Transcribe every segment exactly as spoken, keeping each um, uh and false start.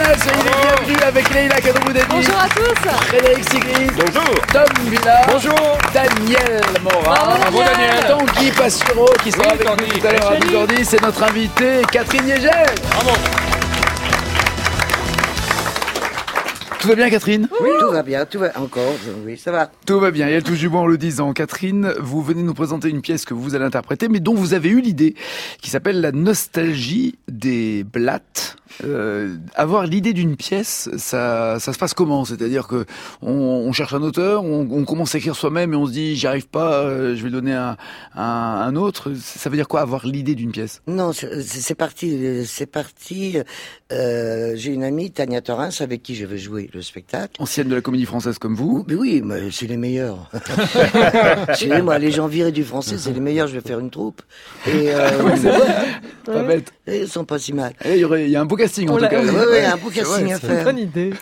International, soyez les bienvenus avec Leïla Kadroboudani. Bonjour à tous. Frédéric Sigris. Bonjour. Tom Villa. Bonjour. Daniel Morin. Bravo, Daniel. Tanguy Pastureau qui sera Oui, avec Tanguy. nous tout à l'heure à Salut. dix heures dix. C'est notre invité Catherine Yegel. Bravo. Tout va bien, Catherine? Oui, tout va bien, tout va encore, oui, ça va. Tout va bien, il y a tout du bon en le disant. Catherine, vous venez nous présenter une pièce que vous allez interpréter, mais dont vous avez eu l'idée, qui s'appelle La nostalgie des blattes. Euh, avoir l'idée d'une pièce, ça, ça se passe comment? C'est-à-dire que on, on cherche un auteur, on, on commence à écrire soi-même et on se dit j'y arrive pas, euh, je vais donner un, un, un autre. Ça veut dire quoi, avoir l'idée d'une pièce? Non, c'est c'est parti, c'est parti. Euh, J'ai une amie, Tania Torrens, avec qui je vais jouer le spectacle. Ancienne de la comédie française comme vous. Mais oui, mais c'est les meilleurs. Excusez-moi, les gens virés du français, c'est les meilleurs. Je vais faire une troupe. Et euh, Pas bête. ils sont pas si mal. Eh, Il y, aurait, il y a un beau casting en On tout l'a- cas. Oui, oui, un beau C'est casting vrai, à C'est une faire. bonne idée.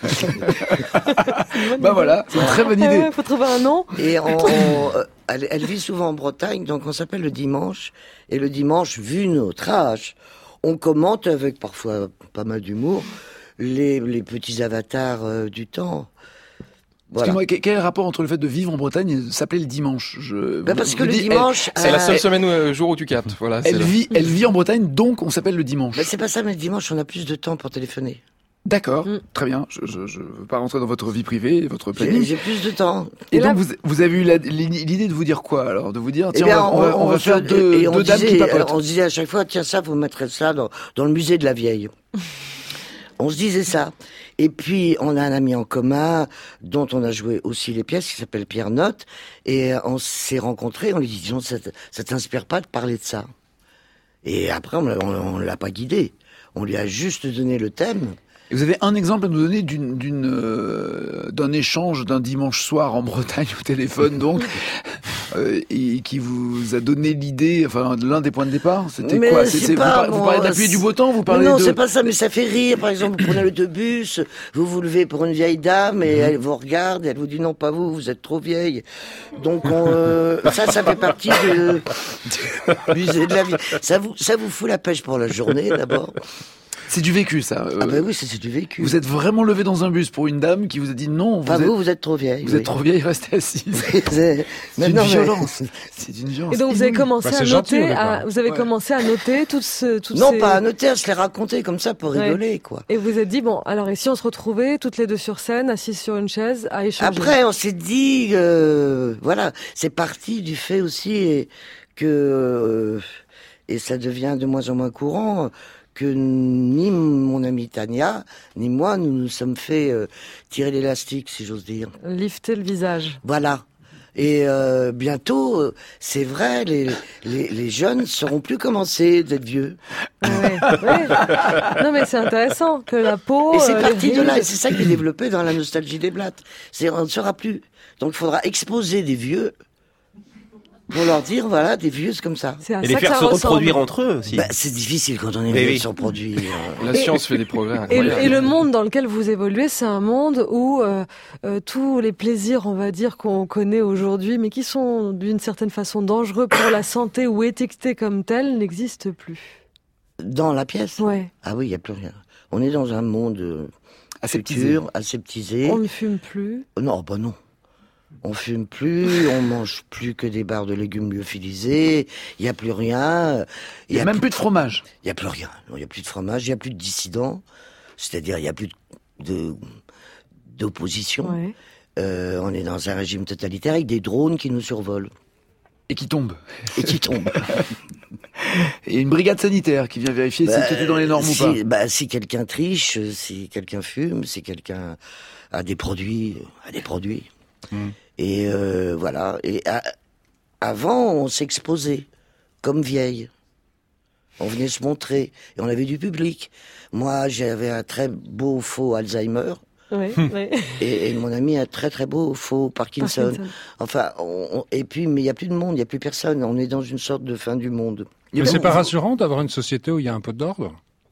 Bah voilà, c'est une très bonne idée. Il faut trouver un nom. Et on, on- euh, elle, elle vit souvent en Bretagne, donc on s'appelle le dimanche. Et le dimanche, vu notre âge, on commente avec parfois pas mal d'humour les, les petits avatars euh, du temps. Voilà. Excuse-moi, quel quel est le rapport entre le fait de vivre en Bretagne et de s'appeler le dimanche? Je... Ben parce vous que le dites, dimanche, C'est la euh, seule semaine où, jour où tu captes. Voilà. Elle, c'est elle le- vit, elle vit en Bretagne, donc on s'appelle le dimanche. ben c'est pas ça, mais le dimanche, on a plus de temps pour téléphoner. D'accord, Mm. très bien. Je, je, je veux pas rentrer dans votre vie privée, votre J'ai planning. j'ai plus de temps. Et, Et donc là- vous, vous avez eu la- l'idée de vous dire quoi alors? De vous dire Eh tiens, bien, on va, on va, on va se- faire deux, et on deux dames disait, qui papotent. on se disait à chaque fois, tiens ça, vous mettrez ça dans, dans le musée de la vieille. On se disait ça. Et puis, on a un ami en commun, dont on a joué aussi les pièces, qui s'appelle Pierre Notte. Et on s'est rencontrés, on lui dit, disons, ça, t- ça t'inspire pas de parler de ça? Et après, on, l'a- on, on l'a pas guidé. On lui a juste donné le thème. Et vous avez un exemple à nous donner d'une, d'une, euh, d'un échange d'un dimanche soir en Bretagne au téléphone, donc, euh, et qui vous a donné l'idée, enfin, l'un des points de départ? C'était Mais quoi? c'est C'est- c'est- pas, vous, par- vous bon, parlez d'appuyer c'est- du beau temps, vous parlez non, de... c'est pas ça, mais ça fait rire. Par exemple, vous prenez l'autobus, vous vous levez pour une vieille dame et elle vous regarde, et elle vous dit non, pas vous, vous êtes trop vieille. Donc on, euh, ça, ça fait partie de, du musée de la vie. Ça vous, ça vous fout la pêche pour la journée d'abord. C'est du vécu, ça. Euh, Ah ben oui, c'est c'est du vécu. Vous êtes vraiment levé dans un bus pour une dame qui vous a dit non, vous, Pas êtes, vous, vous êtes trop vieille. vous oui. êtes trop vieille, restez assise. C'est C'est mais une non, mais- violence. C'est une violence. Et donc vous avez inouïe. commencé Bah, c'est à gentil, au noter, départ. à, vous avez Ouais. commencé à noter toutes ce, toutes Non, ces... pas à noter, à se les raconter comme ça pour Ouais. rigoler, quoi. Et vous vous êtes dit bon, alors et si on se retrouvait toutes les deux sur scène, assises sur une chaise, à échanger. Après, on s'est dit, euh, voilà, c'est parti du fait aussi et que, euh, et ça devient de moins en moins courant, que ni mon amie Tania, ni moi, nous nous sommes fait euh, tirer l'élastique, si j'ose dire. Lifter le visage. Voilà. Et euh, bientôt, euh, c'est vrai, les, les, les jeunes seront plus commencés d'être vieux. Ouais, ouais. Non mais c'est intéressant que la peau. Et c'est euh, parti les de là, et rides- c'est ça qui est développé dans la nostalgie des blattes. C'est, on ne sera plus. Donc il faudra exposer des vieux pour leur dire, voilà, des vieux, c'est comme ça. C'est à Et ça les que faire ça se ressemble. reproduire entre eux aussi. Bah, c'est difficile quand on est Mais vieux oui. sans produit. euh. La science fait des progrès Et, incroyables. et le monde dans lequel vous évoluez, c'est un monde où euh, euh, tous les plaisirs, on va dire, qu'on connaît aujourd'hui, mais qui sont d'une certaine façon dangereux pour la santé ou étiquetés comme tels, n'existent plus. Dans la pièce Ouais. Ah oui, il n'y a plus rien. On est dans un monde euh, Aseptisé. futur, aseptisé. On ne fume plus. Non, bah non. On fume plus, on mange plus que des barres de légumes lyophilisés, il n'y a plus rien. Il n'y a même plus de fromage. Il n'y a plus rien. Il n'y a plus de fromage, il n'y a plus de dissidents. C'est-à-dire, il n'y a plus de, d'opposition. Ouais. Euh, on est dans un régime totalitaire avec des drones qui nous survolent Et qui tombe. et qui tombent. Et une brigade sanitaire qui vient vérifier Bah, si tout est dans les normes si, ou pas. bah, si quelqu'un triche, si quelqu'un fume, si quelqu'un a des produits, a des produits. Mm. Et euh, voilà. Et à- avant, on s'exposait comme vieille. On venait se montrer et on avait du public. Moi, j'avais un très beau faux Alzheimer Ouais, ouais. et, et mon ami un très très beau faux Parkinson. Parkinson. Enfin, on- on- et puis mais il y a plus de monde, il y a plus personne. On est dans une sorte de fin du monde. Il y a Mais c'est même- pas rassurant d'avoir une société où il y a un peu d'ordre?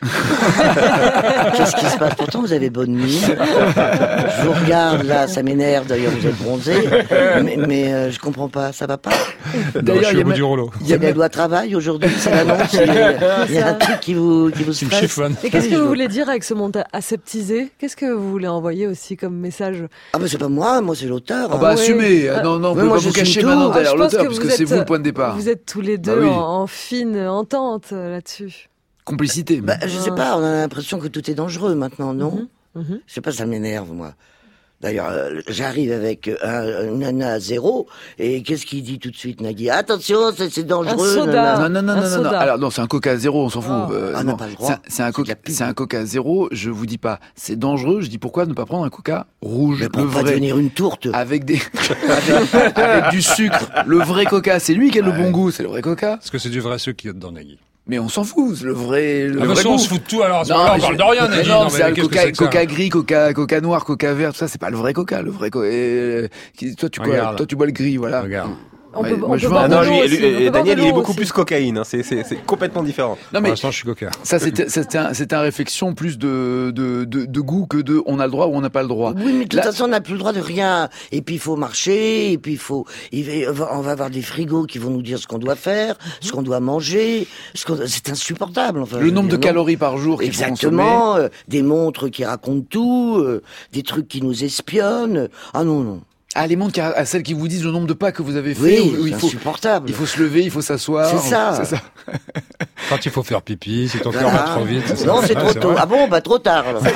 Qu'est-ce qui se passe? Pourtant, vous avez bonne mine. Je vous regarde, là, ça m'énerve. D'ailleurs, vous êtes bronzé. Mais, mais euh, je comprends pas, ça va pas. D'ailleurs, il y a du rouleau. Il y a la loi travail aujourd'hui, c'est l'annonce. Il y a, il y a un truc qui vous, qui vous Tu me stresse. chiffonnes. Et qu'est-ce que vous voulez dire avec ce monde aseptisé? Qu'est-ce que vous voulez envoyer aussi comme message? Ah, mais c'est pas moi, moi, c'est l'auteur. Ah hein. bah ouais. assumez, Ah, non, non, on mais peut moi, pas vous j'assume cacher tout. maintenant Ah, derrière je pense l'auteur, que parce vous que c'est êtes, vous le point de départ. Vous êtes tous les deux Bah oui. en, en fine entente euh, là-dessus. Complicité. Bah, je sais pas, on a l'impression que tout est dangereux maintenant, non? Mhm, mhm. Je sais pas, ça m'énerve, moi. D'ailleurs, euh, j'arrive avec un, un nana à zéro, et qu'est-ce qu'il dit tout de suite, Nagui? Attention, c'est, c'est dangereux. Un soda. nana. Non, non, non, Un non, non, non. soda. Alors, non, c'est un coca zéro, on s'en fout. Ah. Euh, Ah, on n'a non. pas le droit. C'est un- C'est un, C'est de coca, la pub. c'est un coca zéro, je vous dis pas, c'est dangereux, je dis pourquoi ne pas prendre un coca rouge, Mais le pour pas vrai. devenir une tourte. Avec des, avec, avec du sucre. Le vrai coca, c'est lui qui a le bon goût, c'est le vrai coca. Est-ce que c'est du vrai sucre qu'il y a dedans, Nagui? Mais on s'en fout, le vrai, le Ah, vrai parce goût. qu'on se fout de tout, alors, à ce Non, moment-là, on mais parle je- de rien, mais Nagui. non, mais c'est qu'est-ce le que coca, c'est que ça coca gris, coca, coca noir, coca vert, tout ça, c'est pas le vrai coca, le vrai coca. euh, qui- toi, tu bois, Regarde. toi, tu bois le gris, voilà. Regarde. On Ouais, peut, moi, on je peut vois- boire Ah de non, l'eau lui, aussi, lui- on peut et boire Daniel, de il est l'eau beaucoup aussi. plus cocaïne. Hein. C'est, c'est, c'est complètement différent. Non, Pour mais l'instant, je suis coca. ça, c'était, c'était un, c'était une réflexion plus de, de, de, de goût que de on a le droit ou on n'a pas le droit. Oui, mais de toute Là- façon, on n'a plus le droit de rien. Et puis, il faut marcher, et puis, il faut, il va- on va avoir des frigos qui vont nous dire ce qu'on doit faire, ce qu'on doit manger, ce qu'on, c'est insupportable, enfin. je Le veux nombre de dire, non. calories par jour qu'il faut consommer. Exactement, euh, des montres qui racontent tout, euh, des trucs qui nous espionnent. Ah non, non. Ah, les montres qui- à celles qui vous disent le nombre de pas que vous avez fait, Oui, où, où c'est il faut, insupportable. il faut se lever, il faut s'asseoir. C'est ça. C'est ça. Quand il faut faire pipi, si ton cœur Voilà. va trop vite. c'est ça. Non, c'est Ouais, trop tôt. vrai. Ah bon, bah trop tard. alors.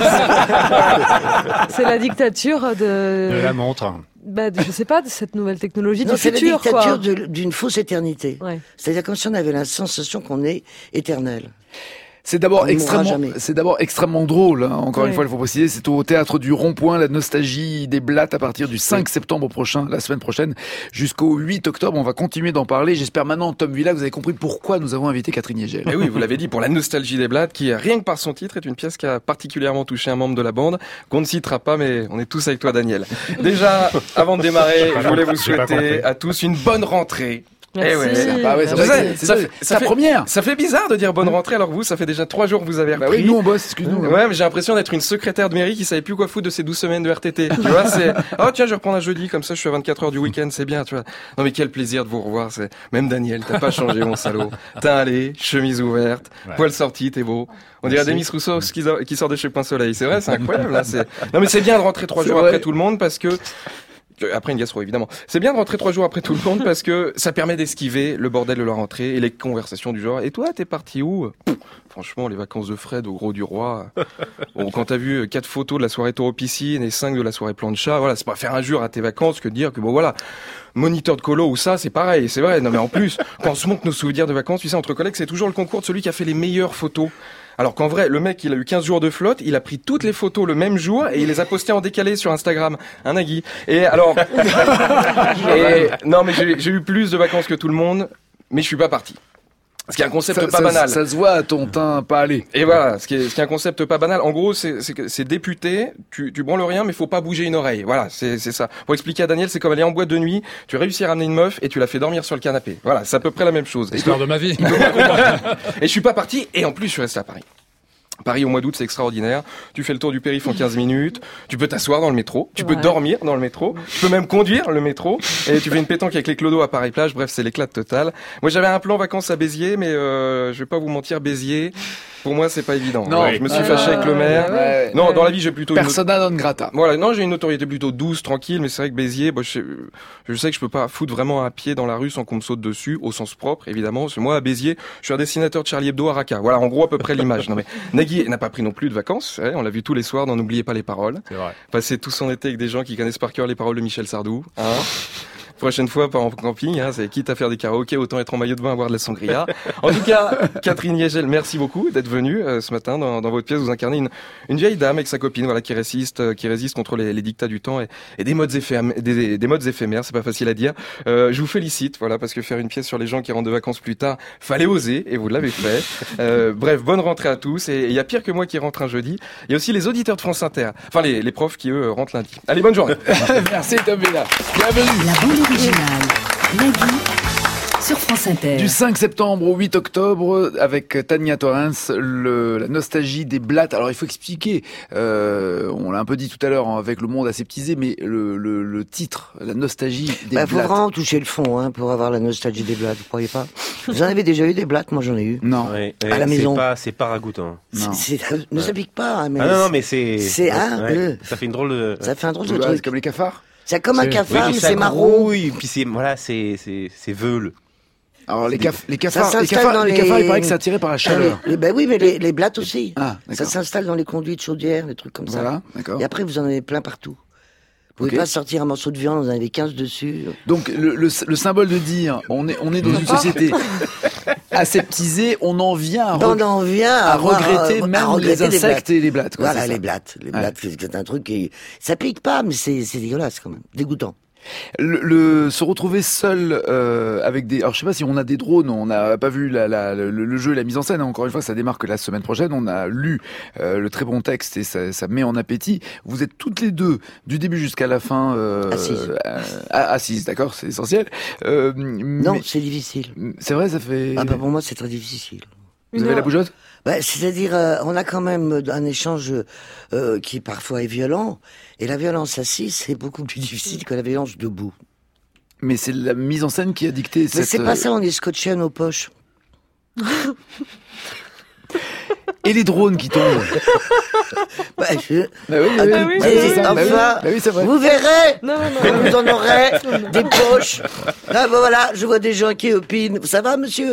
C'est la dictature De de, la montre. bah, de- je sais pas, de cette nouvelle technologie Non, du c'est la futur, quoi. dictature de- d'une fausse éternité. Ouais. C'est-à-dire comme si on avait la sensation qu'on est éternel. C'est d'abord On ne mourra extrêmement, jamais. c'est d'abord extrêmement drôle. Hein. Encore Ouais. une fois, il faut préciser, c'est au théâtre du Rond-Point, la nostalgie des blattes à partir du cinq septembre prochain, la semaine prochaine, jusqu'au huit octobre. On va continuer d'en parler. J'espère maintenant, Tom Villa, vous avez compris pourquoi nous avons invité Catherine Yegel. Et oui, vous l'avez dit, pour la nostalgie des blattes, qui, rien que par son titre, est une pièce qui a particulièrement touché un membre de la bande, qu'on ne citera pas, mais on est tous avec toi, Daniel. Déjà, avant de démarrer, je voulais vous J'ai pas souhaiter compris. à tous une bonne rentrée. Merci. Eh ouais, C'est sympa, ouais, c'est Je vrai sais, que c'est- ça c'est fait- c'est ça ta fait- première. Ça fait bizarre de dire bonne rentrée, alors que vous, ça fait déjà trois jours que vous avez Bah repris. oui, nous on bosse, excuse-nous. Ouais, mais j'ai l'impression d'être une secrétaire de mairie qui savait plus quoi foutre de ces douze semaines de R T T. Tu vois, c'est, oh tiens, je vais reprendre un jeudi, comme ça je suis à vingt-quatre heures du week-end, c'est bien, tu vois. Non mais quel plaisir de vous revoir, c'est, même Daniel, t'as pas changé, mon salaud. T'as allé, chemise ouverte, Ouais. poil sorti, t'es beau. On dirait Merci. Demis Rousseau qui, sort- qui sort de chez Point Soleil. C'est vrai, c'est incroyable, là, c'est, non mais c'est bien de rentrer trois C'est jours vrai. après tout le monde parce que, que- après une gastro évidemment. C'est bien de rentrer trois jours après tout le monde parce que ça permet d'esquiver le bordel de la rentrée et les conversations du genre. Et toi, t'es parti où? Pff, Franchement, les vacances de Fred au Gros du Roi. Bon, quand t'as vu quatre photos de la soirée taureau piscine et cinq de la soirée plancha, voilà, c'est pas faire injure à tes vacances que de dire que bon voilà, moniteur de colo ou ça, c'est pareil, c'est vrai. Non mais en plus, quand on se montre nos souvenirs de vacances, tu sais, entre collègues, c'est toujours le concours de celui qui a fait les meilleures photos. Alors qu'en vrai, le mec, il a eu quinze jours de flotte, il a pris toutes les photos le même jour et il les a postées en décalé sur Instagram. Un Nagui. Et alors, et, non mais j'ai j'ai eu plus de vacances que tout le monde, mais je suis pas parti. Ce qui est un concept Ça, pas ça- banal. ça se voit à ton teint pas aller. Et voilà, ce qui est, ce qui est un concept pas banal. En gros, c'est, c'est, que c'est député, tu, tu branles rien, mais faut pas bouger une oreille. Voilà, c'est, c'est ça. Pour expliquer à Daniel, c'est comme aller en boîte de nuit, tu réussis à ramener une meuf et tu la fais dormir sur le canapé. Voilà, c'est à peu près la même chose. Et, L'histoire de ma vie. et je suis pas parti, et en plus, je suis resté à Paris. Paris au mois d'août, c'est extraordinaire. Tu fais le tour du périph' en quinze minutes. Tu peux t'asseoir dans le métro. Tu peux Ouais. dormir dans le métro. Tu peux même conduire le métro. Et tu fais une pétanque avec les clodos à Paris-Plage. Bref, c'est l'éclate totale. Moi, j'avais un plan vacances à Béziers, mais euh, je vais pas vous mentir, Béziers, pour moi, c'est pas évident. Non. Ouais, je me suis Ouais. fâché avec le maire. Ouais. Non, dans la vie, j'ai plutôt une Persona non grata. voilà, non, j'ai une notoriété plutôt douce, tranquille, mais c'est vrai que Béziers, bah, je, sais, je sais que je peux pas foutre vraiment un pied dans la rue sans qu'on me saute dessus, au sens propre, évidemment. Parce que moi, à Béziers, je suis un dessinateur de Charlie Hebdo à Raqqa. Voilà, en gros, à peu près l'image. Non, mais Nagui n'a pas pris non plus de vacances. Ouais, on l'a vu tous les soirs dans N'oubliez pas les paroles. C'est vrai. Passer tout son été avec des gens qui connaissent par cœur les paroles de Michel Sardou. Hein. Prochaine fois, pas en camping, hein, c'est quitte à faire des karaokés, autant être en maillot de bain à boire de la sangria. En tout cas, Catherine Yegel, merci beaucoup d'être venue euh, ce matin dans, dans votre pièce. Vous incarnez une, une vieille dame avec sa copine, voilà, qui résiste, euh, qui résiste contre les, les dictats du temps et, et des modes éphémères, des, des modes éphémères. C'est pas facile à dire. Euh, je vous félicite, voilà, parce que faire une pièce sur les gens qui rentrent de vacances plus tard, fallait oser et vous l'avez fait. Euh, bref, bonne rentrée à tous. Et il y a pire que moi qui rentre un jeudi. Il y a aussi les auditeurs de France Inter, enfin les, les profs qui eux rentrent lundi. Allez, bonne journée. Merci Tom Villa. Bienvenue. La bande originale. Nagui sur France Inter. Du cinq septembre au huit octobre, avec Tania Torrens, le, la nostalgie des blattes. Alors il faut expliquer, euh, on l'a un peu dit tout à l'heure, hein, avec le monde aseptisé, mais le, le, le titre, la nostalgie des bah, blattes. Il faut vraiment toucher le fond hein, pour avoir la nostalgie des blattes, vous croyez pas? Vous en avez déjà eu des blattes? Moi j'en ai eu. Non. Ouais, à la c'est maison. Pas, c'est pas ragoûtant. Non. C'est, c'est, ne ça pique pas. Hein, mais ah non, non, mais c'est... C'est un ouais, peu. Ça fait une drôle de... Ça fait un drôle de Ouais, truc. c'est comme les cafards. C'est comme un C'est- cafard, oui, mais ça c'est marron. Oui, puis c'est... Voilà, c'est... C'est, c'est veule. Alors les, caf- les Ça cafards, les s'installe cafards, dans les les- cafards, il paraît que c'est attiré par la chaleur. Les, les- ben oui, mais les, les blattes aussi. Ah, Ça d'accord. s'installe dans les conduits de chaudière, des trucs comme Voilà, ça. d'accord. Et après, vous en avez plein partout. Vous pouvez Ok. pas sortir un morceau de viande, vous en avez quinze dessus. Donc le, le, le symbole de dire, on est, on est dans une société aseptisée, on en vient à, On reg- en vient à, à avoir, regretter euh, même à regretter les des insectes blattes. et les blattes. Quoi, Voilà, c'est ça. les blattes. Les Ouais. blattes, c'est un truc qui... Ça pique pas, mais c'est, c'est dégueulasse quand même. Dégoûtant. Le, le- se retrouver seul euh, avec des, alors je sais pas si on a des drones, on n'a pas vu la, la, le, le jeu et la mise en scène. Encore une fois, ça démarre que la semaine prochaine. On a lu euh, le très bon texte et ça, ça met en appétit. Vous êtes toutes les deux du début jusqu'à la fin euh, Assises. euh, assises, d'accord, c'est essentiel. Euh, Non, mais- c'est difficile. c'est vrai, ça fait. Ah bah pour moi, c'est très difficile. Vous avez la bougeotte? Bah, c'est-à-dire, euh, on a quand même un échange euh, qui parfois est violent, et la violence assise, c'est beaucoup plus difficile que la violence debout. Mais c'est la mise en scène qui a dicté Mais cette. c'est pas ça, on est scotché à nos poches. Et les drones qui tombent. Bah, je... Bah oui, Ah, oui, oui, oui, oui, c'est ça. Bah oui, enfin, bah oui, c'est vrai. vous verrez, Non, non, vous en aurez des poches. Ah, bah voilà, je vois des gens qui opinent. Ça va, monsieur?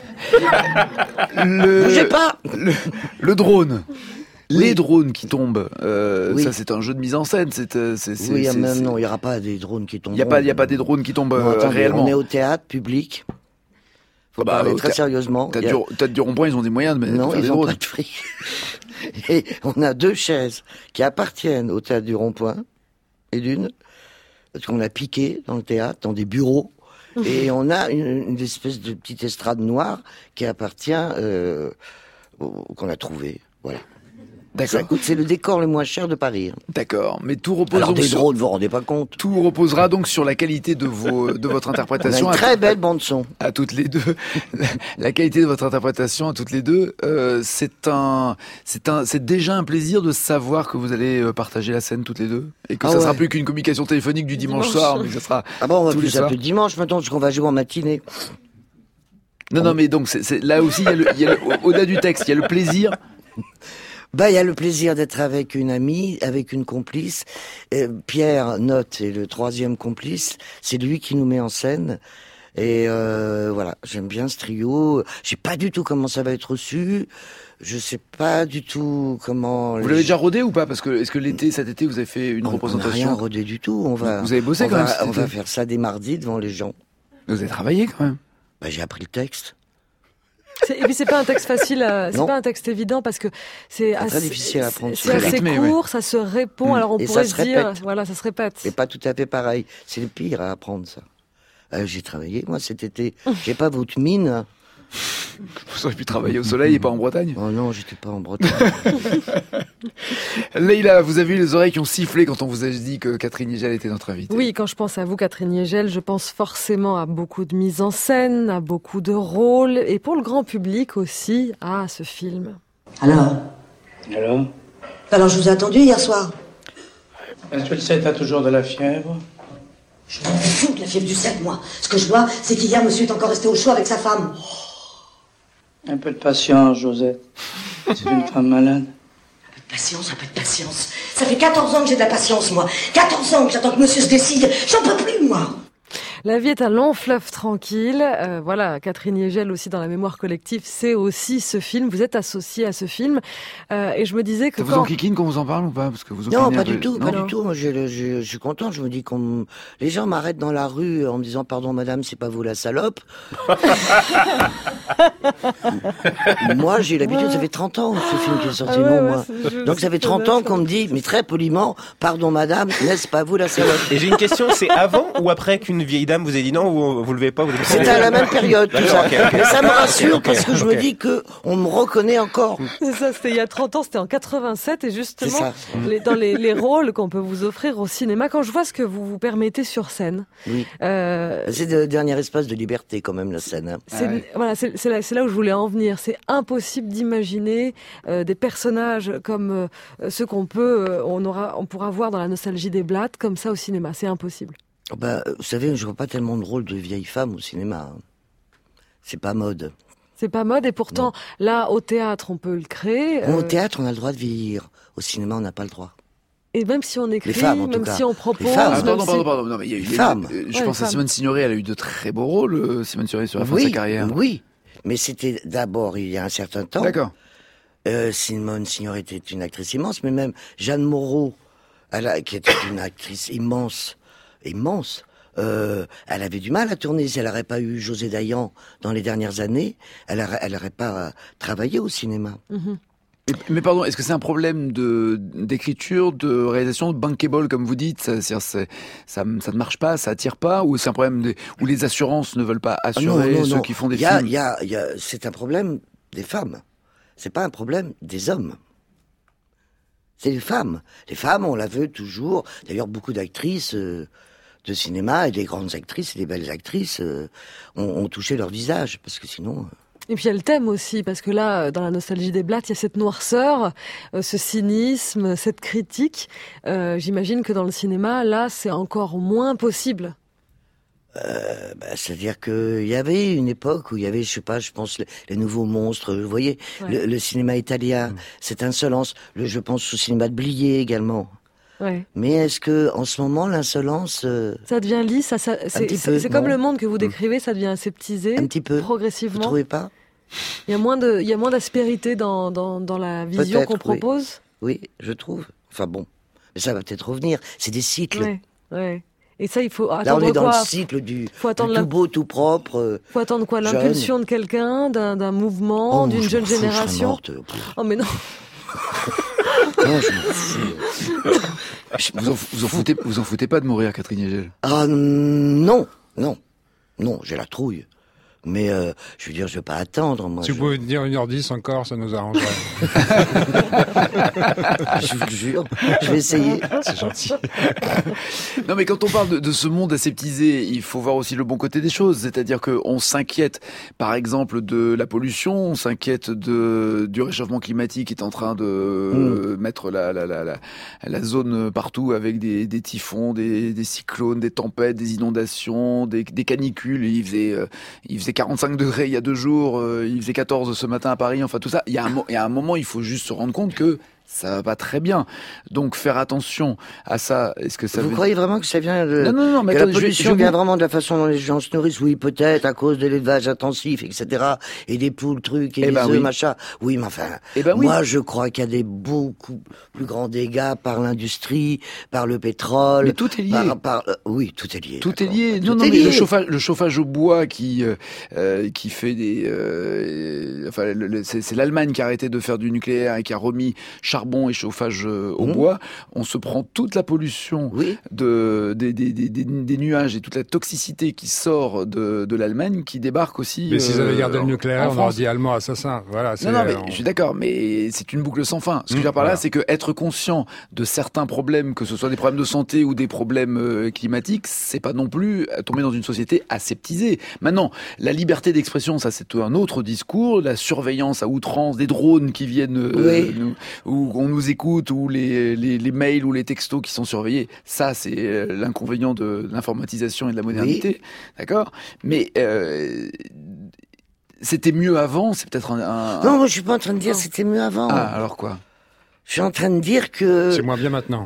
Le... Bougez pas. Le, le drone. Les drones qui tombent, euh, Oui. ça c'est un jeu de mise en scène. C'est, euh, c'est, c'est, Oui, c'est- même c'est- non, il n'y aura pas des drones qui tombent. Il n'y a pas, il y a pas des drones qui tombent Non, euh, attendez, réellement. on est au théâtre public. Faut Ah bah, parler au très thé- sérieusement. T'as Il y a- du, t'as du rond-point, ils ont des moyens de, de Non, faire des ils n'ont drones. pas de fric. Et on a deux chaises qui appartiennent au théâtre du Rond-Point, et d'une, parce qu'on a piqué dans le théâtre, dans des bureaux, et on a une, une espèce de petite estrade noire qui appartient, euh, au- qu'on a trouvé. Voilà. Ça D'accord. coûte, c'est le décor le moins cher de Paris. hein. D'accord. Mais tout repose Alors donc des sur- drones, vous vous rendez pas compte. tout reposera donc sur la qualité de vos, de votre On a interprétation. une à- très belle bande son. à toutes les deux. La qualité de votre interprétation à toutes les deux, euh, c'est un, c'est un, c'est déjà un plaisir de savoir que vous allez euh, partager la scène toutes les deux et que Ah ça sera ouais. plus qu'une communication téléphonique du dimanche, Dimanche. soir, mais que ça sera. Ah bon, on va Tous les plus s'appeler soirs. dimanche maintenant, parce qu'on va jouer en matinée. Non, non, mais donc c'est, c'est- là aussi, il y a le, il y a le- au- au-delà du texte, il y a le plaisir. Bah, il y a le plaisir d'être avec une amie, avec une complice. Euh, Pierre Note est le troisième complice. C'est lui qui nous met en scène. Et euh, voilà, j'aime bien ce trio. Je sais pas du tout comment ça va être reçu. Je sais pas du tout comment. Vous les- l'avez déjà rodé ou pas? Parce que est-ce que l'été, cet été, vous avez fait une On- On n'a rien représentation? rodé du tout. On va. Vous avez bossé on quand va, même cet On va été. faire ça dès mardi devant les gens. Vous avez travaillé quand même. Bah, j'ai appris le texte. C'est- Et puis c'est pas un texte facile, à- c'est Non. pas un texte évident parce que c'est assez très difficile à apprendre. C'est assez Rythmé, court, ça se répond. Mm. Alors on Et pourrait ça se se dire, répète. voilà, ça se répète. C'est pas tout à fait pareil. C'est le pire à apprendre ça. Euh, j'ai travaillé moi cet été. J'ai pas votre mine. Vous auriez pu travailler au soleil et pas en Bretagne. Oh non, j'étais pas en Bretagne. Leïla, vous avez eu les oreilles qui ont sifflé quand on vous a dit que Catherine Hegel était notre invitée. Oui, quand je pense à vous, Catherine Hegel, je pense forcément à beaucoup de mise en scène, à beaucoup de rôles, et pour le grand public aussi, à ce film. Alors Alors, Alors, je vous ai attendu hier soir. est-ce que tu le sais, t'as toujours de la fièvre? Je m'en fous de la fièvre du sept, moi. Ce que je vois, c'est qu'hier, monsieur est encore resté au chaud avec sa femme. Un peu de patience, Josette. C'est une femme malade. Un peu de patience, un peu de patience. Ça fait quatorze ans que j'ai de la patience, moi. quatorze ans que j'attends que monsieur se décide. J'en peux plus, moi. La vie est un long fleuve tranquille. Euh, voilà, Catherine Hegel aussi dans la mémoire collective, c'est aussi ce film. Vous êtes associée à ce film. Euh, et je me disais que Ça vous quand... enquiquine qu'on vous en parle ou pas? Parce que vous Non, opinez pas un peu- du tout, pas Non du tout. Moi, je, je, je suis content. Je me dis qu'on, me- les gens m'arrêtent dans la rue en me disant pardon, madame, c'est pas vous la salope. Moi, j'ai eu l'habitude. Ça fait trente ans ce film qui est sorti, Ah ouais, non ouais, moi. c'est- je- Donc ça fait c'est trente dommage, ans qu'on me dit, mais très poliment, pardon, madame, n'est-ce pas vous la salope? Et j'ai une question, c'est avant ou après qu'une vieille dame dame vous a dit non, vous vous levez pas, vous levez pas. C'était à la même période, tout ça. D'accord, ok, ok. Mais ça me rassure Ok, parce que je ok. me dis que on me reconnaît encore. C'est ça, c'était il y a trente ans, c'était en quatre-vingt-sept, et justement, C'est ça. les, dans les, les rôles qu'on peut vous offrir au cinéma, quand je vois ce que vous vous permettez sur scène, Oui. euh, C'est le dernier espace de liberté quand même, la scène. Hein. c'est, Ah ouais. voilà, c'est, c'est, là, c'est là où je voulais en venir. C'est impossible d'imaginer euh, des personnages comme euh, ceux qu'on peut, euh, on aura, on pourra voir dans la nostalgie des blattes, comme ça au cinéma. C'est impossible. Bah, vous savez, je vois pas tellement de rôle de vieille femme au cinéma. hein. C'est pas mode. C'est pas mode, et pourtant, là, au théâtre, on peut le créer. Bon, euh, au théâtre, on a le droit de vieillir. Au cinéma, on n'a pas le droit. et même si on écrit, femmes, en tout même cas. si on propose, Les femmes. Ah, même pardon, si- pardon, pardon. Non, mais il y a eu des Femmes. euh, Je Ouais, pense les à Simone Signoret, elle a eu de très beaux rôles, euh, Simone Signoret, sur la fin de oui, sa carrière. oui. Mais c'était d'abord, il y a un certain temps. D'accord. Euh, Simone Signoret était une actrice immense, mais même Jeanne Moreau, elle a, qui était une actrice immense, immense, euh, elle avait du mal à tourner. Si elle n'aurait pas eu José Dayan dans les dernières années, elle n'aurait elle aurait pas euh, travaillé au cinéma. Mhm. Mais, mais pardon, est-ce que c'est un problème de d'écriture, de réalisation, de bankable comme vous dites, ça, c'est-à-dire c'est- ça, ça ne marche pas, ça attire pas, ou c'est un problème de, où les assurances ne veulent pas Ah assurer ceux qui font des Il y a, films il y a, il y a, c'est un problème des femmes. C'est pas un problème des hommes. C'est les femmes. Les femmes, on la veut toujours. D'ailleurs, beaucoup d'actrices euh, de cinéma et des grandes actrices et des belles actrices euh, ont, ont touché leur visage, parce que sinon. euh, Et puis il y a le thème aussi, parce que là, euh, dans la nostalgie des blattes, il y a cette noirceur, euh, ce cynisme, cette critique. Euh, j'imagine que dans le cinéma, là, c'est encore moins possible. Euh, bah, c'est-à-dire qu'il y avait une époque où il y avait, je sais pas, je pense, les, les nouveaux monstres, vous voyez, Ouais. le, le cinéma italien, cette insolence. Le, je pense au cinéma de Blier également. Ouais. Mais est-ce que en ce moment, l'insolence, euh, Ça devient lisse, ça, ça- c'est, petit c'est- peu, c'est comme non. le monde que vous décrivez, ça devient aseptisé, un petit peu, vous progressivement. trouvez pas? Il y a moins de, il y a moins d'aspérité dans, dans, dans la vision Peut-être, qu'on oui. propose. Oui, je trouve. Enfin bon, mais ça va peut-être revenir. C'est des cycles. Ouais, ouais. Et ça, il faut Là, on attendre est dans quoi le cycle du, Faut du attendre tout la- beau, tout propre. euh, Faut attendre quoi? jeune. L'impulsion de quelqu'un, d'un, d'un mouvement, oh, d'une je jeune m'en fous, je serais génération. morte. Pff, Oh mais non. non, je m'en fous. vous, en, vous, en foutez, vous en foutez pas de mourir, Catherine Hegel? Ah non, non, non, j'ai la trouille. Mais euh, je veux dire, je vais pas attendre. Moi, Si je, vous pouvez tenir une heure dix encore, ça nous arrangerait. je vous le jure, je vais essayer. C'est gentil. Non, mais quand on parle de, de ce monde aseptisé, il faut voir aussi le bon côté des choses. C'est-à-dire qu'on s'inquiète, par exemple, de la pollution, on s'inquiète de, du réchauffement climatique qui est en train de euh, mettre la, la, la, la, la zone partout avec des, des typhons, des, des cyclones, des tempêtes, des inondations, des, des canicules. Il faisait, euh, il faisait quarante-cinq degrés il y a deux jours, euh, il faisait quatorze ce matin à Paris, enfin tout ça. Il y a un, mo- il y a un moment, il faut juste se rendre compte que ça va pas très bien. Donc faire attention à ça. Est-ce que ça Vous veut croyez vraiment que ça vient de... Non, non, non, mais que attendez, la je vais- pollution je vais vient vous- vraiment de la façon dont les gens se nourrissent? Oui, peut-être, à cause de l'élevage intensif, et cetera. Et des poules, trucs, et Eh des ben œufs, oui. machin. Oui, mais enfin, Eh ben oui. moi, je crois qu'il y a des beaucoup plus grands dégâts par l'industrie, par le pétrole. Mais tout est lié. Par, par- euh, oui, tout est lié. Tout est d'accord. lié. Tout Non, non, est mais lié. le chauffage, le chauffage au bois qui euh, euh, qui fait des, euh, enfin, le- le- c'est c'est l'Allemagne qui a arrêté de faire du nucléaire et qui a remis charbon et chauffage euh, au Mmh. bois. On se prend toute la pollution Oui. de des, des, des, des, des nuages et toute la toxicité qui sort de, de l'Allemagne qui débarque aussi. Mais s'ils euh, avaient gardé le en- nucléaire, en on aurait France. dit allemand assassin. Voilà, c'est, Non, non, mais euh, je suis d'accord, mais c'est une boucle sans fin. Ce que je veux Mmh, dire par là, voilà. c'est que être conscient de certains problèmes, que ce soit des problèmes de santé ou des problèmes euh, climatiques, c'est pas non plus tomber dans une société aseptisée. Maintenant, la liberté d'expression, ça c'est un autre discours. La surveillance à outrance des drones qui viennent, euh, Oui. nous, où on nous écoute, ou les, les, les mails ou les textos qui sont surveillés, ça c'est euh, l'inconvénient de l'informatisation et de la modernité, d'accord. Mais euh, c'était mieux avant, c'est peut-être un, un- Non, moi, je suis pas en train de dire c'était mieux avant. ah, alors quoi? Je suis en train de dire que, c'est moins bien maintenant.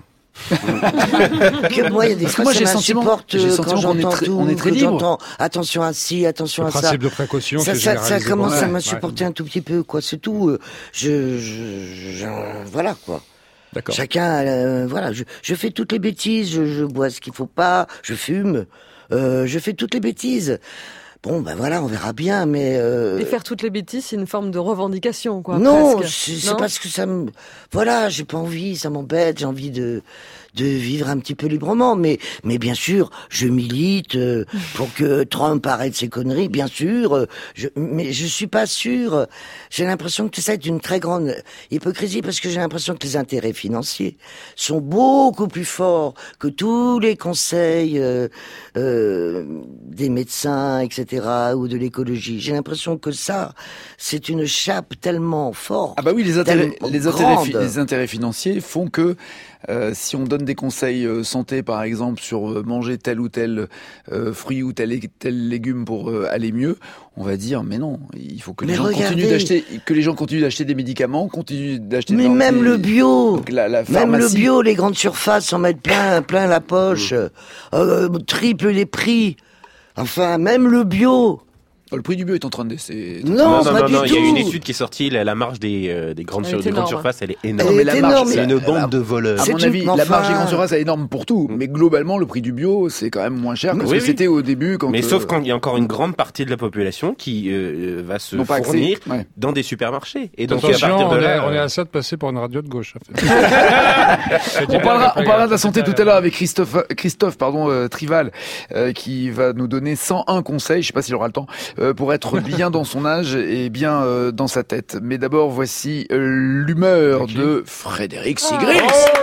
que moi, il y a des Parce que fois, moi, ça j'ai le sentiment- m'insupporte j'ai le euh, sentiment quand qu'on est j'entends très- tout, on est très que libre. j'entends attention à ci, attention Le à ça. principe de précaution Ça, qui est ça, ça généralisé. commence Ouais, à ouais. m'insupporter un tout petit peu, quoi. C'est tout. euh, Je, je, je- voilà, quoi. D'accord. Chacun, euh, voilà. Je, je fais toutes les bêtises. Je, je bois ce qu'il faut pas. Je fume. Euh, je fais toutes les bêtises. Bon, ben voilà, on verra bien, mais. Euh... Et faire toutes les bêtises, c'est une forme de revendication, quoi. Non, presque. c'est c'est Non parce que ça me, voilà, j'ai pas envie, ça m'embête, j'ai envie de, de vivre un petit peu librement. Mais, mais bien sûr, je milite euh, pour que Trump arrête ses conneries, bien sûr. Euh, je, mais je suis pas sûr. J'ai l'impression que ça est une très grande hypocrisie parce que j'ai l'impression que les intérêts financiers sont beaucoup plus forts que tous les conseils euh, euh, des médecins, et cetera, ou de l'écologie. J'ai l'impression que ça, c'est une chape tellement forte. Ah bah oui, les intérêts, tellement les intérêts, fi- grande. les intérêts financiers font que euh, si on donne des conseils euh, santé, par exemple, sur euh, manger tel ou tel euh, fruit ou tel, et- tel légume pour euh, aller mieux, on va dire mais non, il faut que les Mais gens regardez. continuent d'acheter, que les gens continuent d'acheter des médicaments, continuent d'acheter. Mais dans même des- le bio, donc la, la même le pharmacie. bio, les grandes surfaces en mettent plein, plein la poche, euh, triple les prix. Enfin, même le bio. Oh, le prix du bio est en train de baisser. Non, non, pas non, du non, tout. il y a une étude qui est sortie, la, la marge des, euh, des grandes, Elle sur- est des grandes énorme. surfaces, elle est Elle énorme. Non, mais est la énorme. marge, C'est une bande alors, de voleurs. À C'est mon une- avis, mais la marge enfin- des grandes surfaces est énorme pour tout, mais globalement, le prix du bio, c'est quand même moins cher que Oui, ce que oui. c'était au début. Quand, Mais euh, sauf quand il y a encore une grande partie de la population qui euh, va se n'ont pas accès. fournir Ouais. dans des supermarchés. Et donc à Attention, partir de on, est, là, on est euh, à ça de passer pour une radio de gauche. On parlera, on parlera de la santé tout à l'heure avec Christophe, Christophe pardon, euh, Trival, euh, qui va nous donner cent un conseils, je sais pas s'il aura le temps, euh, pour être bien dans son âge et bien euh, dans sa tête. Mais d'abord, voici euh, l'humeur Ok. de Frédéric Sigrix.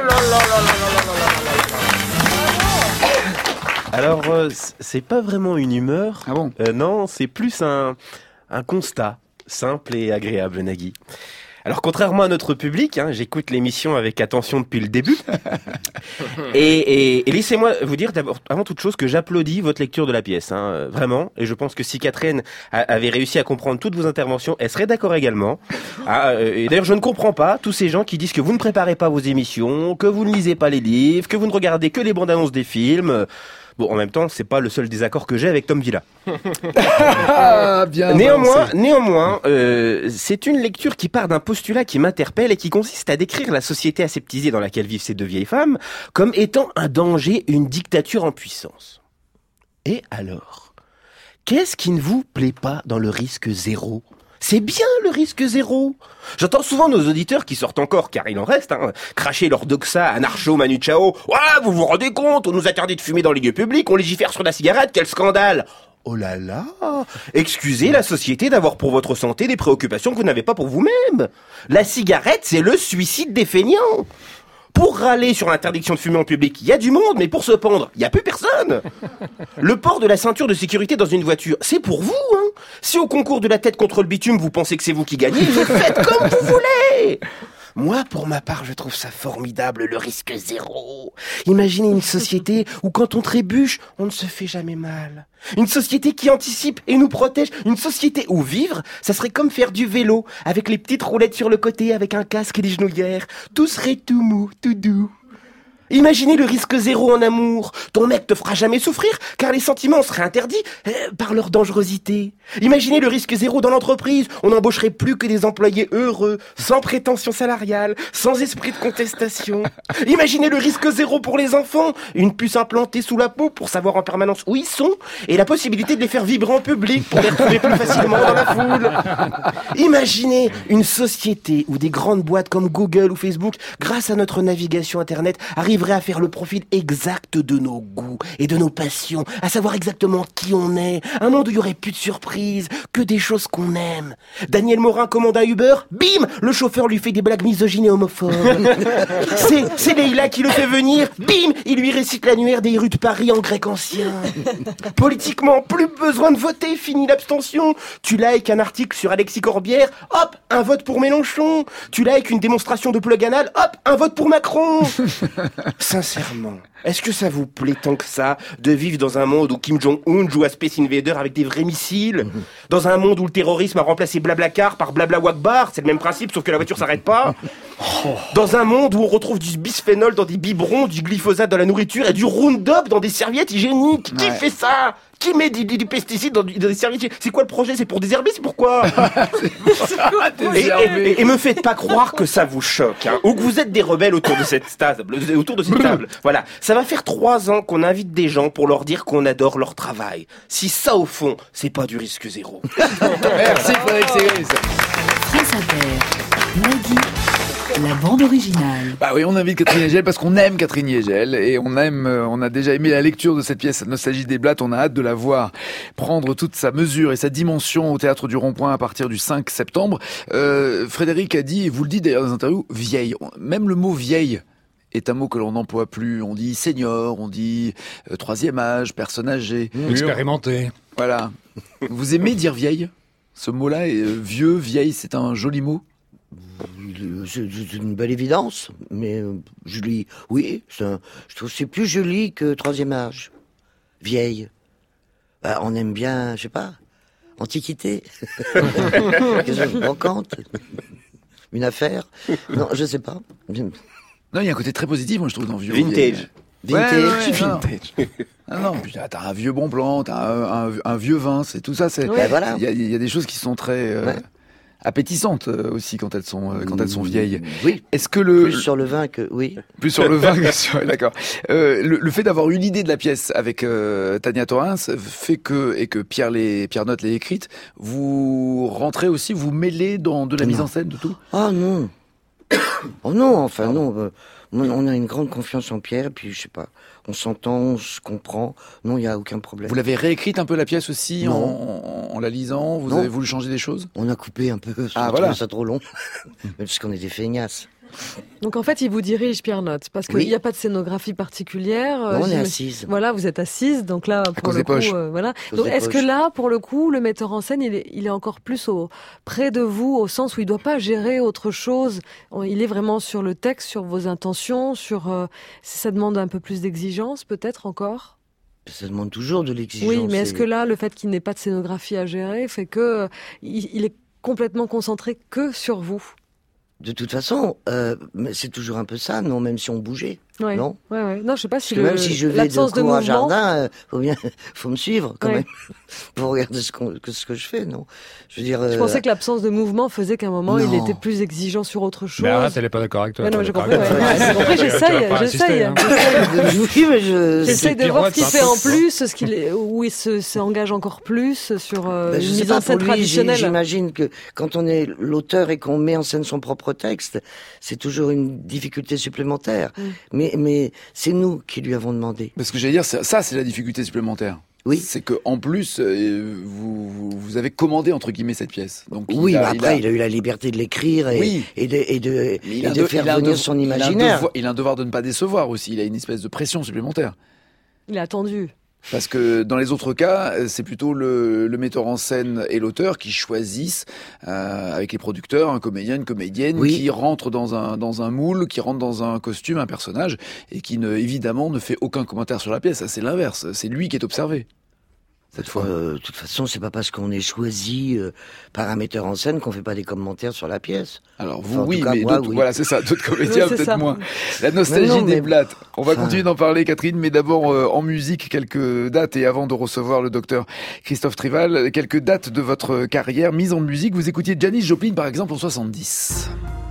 alors euh, c- c'est pas vraiment une humeur. Ah bon? Euh, non, c'est plus un, un constat simple et agréable, Nagui. Alors, contrairement à notre public, hein, j'écoute l'émission avec attention depuis le début. et et, et laissez-moi vous dire d'abord, avant toute chose, que j'applaudis votre lecture de la pièce, hein, euh, vraiment. Et je pense que si Catherine a- avait réussi à comprendre toutes vos interventions, elle serait d'accord également. Ah, euh, et d'ailleurs, je ne comprends pas tous ces gens qui disent que vous ne préparez pas vos émissions, que vous ne lisez pas les livres, que vous ne regardez que les bandes annonces des films. Bon, en même temps, c'est pas le seul désaccord que j'ai avec Tom Villa. Ah, bien. Néanmoins, balancé. néanmoins, euh, c'est une lecture qui part d'un postulat qui m'interpelle et qui consiste à décrire la société aseptisée dans laquelle vivent ces deux vieilles femmes comme étant un danger, une dictature en puissance. Et alors, qu'est-ce qui ne vous plaît pas dans le risque zéro ? C'est bien le risque zéro. J'entends souvent nos auditeurs qui sortent encore, car il en reste, hein, cracher leur doxa anarcho Manu Chao. Ouais, vous vous rendez compte, on nous interdit de fumer dans les lieux publics, on légifère sur la cigarette, quel scandale. Oh là là, excusez la société d'avoir pour votre santé des préoccupations que vous n'avez pas pour vous-même. La cigarette, c'est le suicide des feignants. Pour râler sur l'interdiction de fumer en public, il y a du monde, mais pour se pendre, il n'y a plus personne. Le port de la ceinture de sécurité dans une voiture, c'est pour vous, hein. Si au concours de la tête contre le bitume, vous pensez que c'est vous qui gagnez, faites comme vous voulez. Moi, pour ma part, je trouve ça formidable, le risque zéro. Imaginez une société où quand on trébuche, on ne se fait jamais mal. Une société qui anticipe et nous protège. Une société où vivre, ça serait comme faire du vélo, avec les petites roulettes sur le côté, avec un casque et des genouillères. Tout serait tout mou, tout doux. Imaginez le risque zéro en amour. Ton mec te fera jamais souffrir, car les sentiments seraient interdits euh, par leur dangerosité. Imaginez le risque zéro dans l'entreprise. On n'embaucherait plus que des employés heureux, sans prétention salariale, sans esprit de contestation. Imaginez le risque zéro pour les enfants. Une puce implantée sous la peau pour savoir en permanence où ils sont, et la possibilité de les faire vibrer en public pour les retrouver plus facilement dans la foule. Imaginez une société où des grandes boîtes comme Google ou Facebook, grâce à notre navigation Internet, arriveraient à faire le profil exact de nos goûts et de nos passions, à savoir exactement qui on est. Un monde où il y aurait plus de surprises, que des choses qu'on aime. Daniel Morin commande un Uber, bim, le chauffeur lui fait des blagues misogynes et homophobes. C'est, c'est Leïla qui le fait venir, bim, il lui récite l'annuaire des rues de Paris en grec ancien. Politiquement, plus besoin de voter, fini l'abstention. Tu likes un article sur Alexis Corbière, hop, un vote pour Mélenchon. Tu likes une démonstration de plug anal, hop, un vote pour Macron. Sincèrement, est-ce que ça vous plaît tant que ça de vivre dans un monde où Kim Jong-un joue à Space Invader avec des vrais missiles? Dans un monde où le terrorisme a remplacé Blablacar par Blabla Wakbar, c'est le même principe sauf que la voiture s'arrête pas? Dans un monde où on retrouve du bisphénol dans des biberons, du glyphosate dans la nourriture et du Roundup dans des serviettes hygiéniques? Qui Ouais. fait ça? Qui met du, du, du pesticide dans, du- dans des serviettes? C'est quoi le projet? C'est pour désherber? C'est pourquoi? Et, et, et me faites pas croire que ça vous choque, hein, ou que vous êtes des rebelles autour de cette table, autour de cette table. Voilà, ça va faire trois ans qu'on invite des gens pour leur dire qu'on adore leur travail. Si ça, au fond, c'est pas du risque zéro. Merci Frédéric Sigrix. France Inter, Nagui, La bande originale. Bah oui, on invite Catherine Hegel parce qu'on aime Catherine Hegel et on aime, euh, on a déjà aimé la lecture de cette pièce, Nostalgie des Blattes. On a hâte de la voir prendre toute sa mesure et sa dimension au Théâtre du Rond-Point à partir du cinq septembre. Euh, Frédéric a dit, et vous le dites d'ailleurs dans les interviews, vieille. Même le mot vieille est un mot que l'on n'emploie plus. On dit senior, on dit euh, troisième âge, personne âgée. Expérimenté. Voilà. Vous aimez dire vieille? Ce mot-là, est, euh, vieux, vieille, c'est un joli mot. C'est c'est une belle évidence, mais euh, Julie, oui, c'est un- je trouve que c'est plus joli que troisième âge. Vieille. Bah, on aime bien, je sais pas, antiquité. Quelque chose de brocante. Une affaire. Non, je sais pas. Non, il y a un côté très positif, moi, je trouve, dans vieux. Vintage. Ouais, ouais, ouais, Vintage. non. Ah non, puis t'as t'as un vieux bon plan, t'as un, un, un vieux vin, c'est tout ça. C'est. Ben voilà. Il y a, il y a des choses qui sont très euh, Ouais. appétissantes euh, aussi quand elles sont euh, quand elles sont vieilles. Oui. Est-ce que le Plus sur le vin que, oui. plus sur le vin que sur d'accord. Euh, le, le fait d'avoir eu l'idée de la pièce avec euh, Tania Torrens fait que et que Pierre les Pierre Notte l'ait écrite, vous rentrez aussi, vous mêlez dans de la mise en scène de tout. Ah non. Oh non, enfin non. euh, on a une grande confiance en Pierre, puis je sais pas, on s'entend, on se comprend. Non, il y a aucun problème. Vous l'avez réécrite un peu la pièce aussi en, Non. en, en la lisant. Vous Non. avez voulu changer des choses. On a coupé un peu, parce Ah, qu'on voilà. trouvait ça trop long, même parce qu'on est des feignasses. Donc en fait, il vous dirige, Pierre Notte, parce qu'il Oui. n'y a pas de scénographie particulière. euh, Non, on est j'imagine- assises. Voilà, vous êtes assise, donc là, pour cause le des coup, poches. euh, voilà. Cause Donc des est-ce que poches. là, pour le coup, le metteur en scène, il est, il est encore plus au, près de vous, au sens où il doit pas gérer autre chose. Il est vraiment sur le texte, sur vos intentions, sur. euh, ça demande un peu plus d'exigence, peut-être encore. Ça demande toujours de l'exigence. Oui, mais est-ce et- que là, le fait qu'il n'ait pas de scénographie à gérer fait que euh, il, il est complètement concentré que sur vous? De toute façon, euh, mais c'est toujours un peu ça, non, même si on bougeait. Ouais. Non. Ouais, ouais. Non, je sais pas si Parce que le, même si je vais de l'absence de, cours à mouvement. jardin, euh, faut bien, faut me suivre quand Ouais. même pour regarder ce, qu'on- que ce que je fais, non. Je veux dire. Je euh, pensais que l'absence de mouvement faisait qu'à un moment, il Non. était plus exigeant sur autre chose. Mais arrête, elle est pas d'accord avec toi. Ouais, non, elle mais est j'ai pas compris, d'accord ouais. avec toi. J'ai compris, Tu vas j'essaye, pas j'essaye. insister, hein. Oui, mais je. J'essaye de les voir ce qu'il pirouettes, fait hein. en plus, ce qu'il est, où il se, s'engage encore plus sur euh, Ben, une je sais mise pas, en scène pour lui, j'ai- traditionnelle. j'imagine que quand on est l'auteur et qu'on met en scène son propre texte, c'est toujours une difficulté supplémentaire. Mm. Mais, mais c'est nous qui lui avons demandé. Parce que j'allais dire, ça, ça, c'est la difficulté supplémentaire. Oui. C'est que en plus, euh, vous, vous, vous avez commandé entre guillemets cette pièce. Donc il Oui, a- mais après, il a... eu la liberté de l'écrire et, Oui. et de, et de, Mais il et a un de de- faire il a un venir dev- son il a un imaginaire. devoir- Il a un devoir de ne pas décevoir aussi. Il a une espèce de pression supplémentaire. Il est attendu. Parce que dans les autres cas, euh, c'est plutôt le, le metteur en scène et l'auteur qui choisissent, euh, avec les producteurs, un comédien, une comédienne, Oui. qui rentre dans un, dans un moule, qui rentre dans un costume, un personnage, et qui ne, évidemment ne fait aucun commentaire sur la pièce. Ça, c'est l'inverse. C'est lui qui est observé. Cette fois. Euh, de toute façon, c'est pas parce qu'on est choisi euh, par un metteur en scène qu'on fait pas des commentaires sur la pièce. Alors vous, Enfin, en oui, tout cas, mais moi, d'autres, oui. voilà, c'est ça. D'autres comédiens, Oui, c'est peut-être ça. moins. La nostalgie Mais non, des mais- blattes. On va Enfin. continuer d'en parler, Catherine, mais d'abord euh, en musique, quelques dates, et avant de recevoir le docteur Christophe Trival, quelques dates de votre carrière mise en musique. Vous écoutiez Janis Joplin, par exemple, en soixante-dix.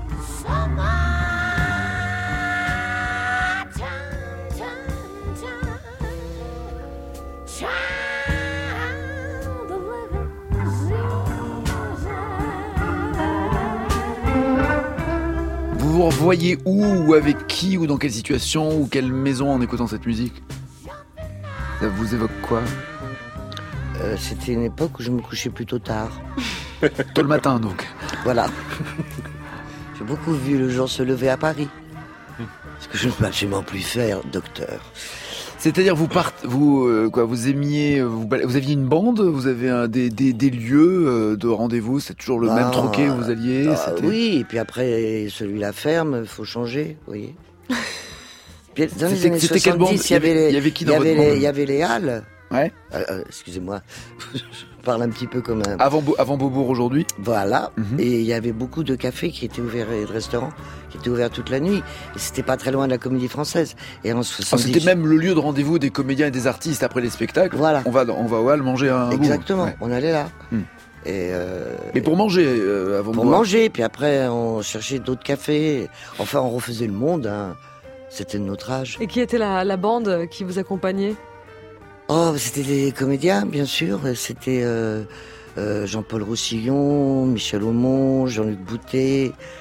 Vous vous revoyez où, ou avec qui, ou dans quelle situation, ou quelle maison en écoutant cette musique? Ça vous évoque quoi? Euh, C'était une époque où je me couchais plutôt tard. Tôt le matin, donc. Voilà. J'ai beaucoup vu le jour se lever à Paris. Ce que je ne peux absolument plus faire, docteur. C'est-à-dire vous part, vous euh, quoi, vous aimiez, vous, vous aviez une bande, vous avez un, des, des, des lieux euh, de rendez-vous, c'est toujours le Ah, même troquet où vous alliez. Ah, c'était- oui, et puis après, celui-là ferme, il faut changer, vous voyez. Puis, dans les C'était- années c'était quelle bande? soixante-dix, il y avait les, Il y avait qui dans il y avait votre les, bande? il y avait les halles. Ouais. Euh, euh, excusez-moi, je parle un petit peu comme un... Avant, Bo- avant Beaubourg aujourd'hui. Voilà, Mhm. et il y avait beaucoup de cafés qui étaient ouverts et de restaurants qui étaient ouverts toute la nuit. Et c'était pas très loin de la Comédie Française. Et en Ah, soixante-dix... c'était même le lieu de rendez-vous des comédiens et des artistes après les spectacles. Voilà. On va, dans- on va au hall manger un. bout. Exactement, Ouais. on allait là. Hmm. Et euh, Mais pour manger euh, avant pour de boire. manger, puis après on cherchait d'autres cafés. Enfin, on refaisait le monde. Hein. C'était de notre âge. Et qui était la, la bande qui vous accompagnait? Oh, c'était des comédiens, bien sûr. C'était euh, euh, Jean-Paul Roussillon, Michel Aumont, Jean-Luc Boutet,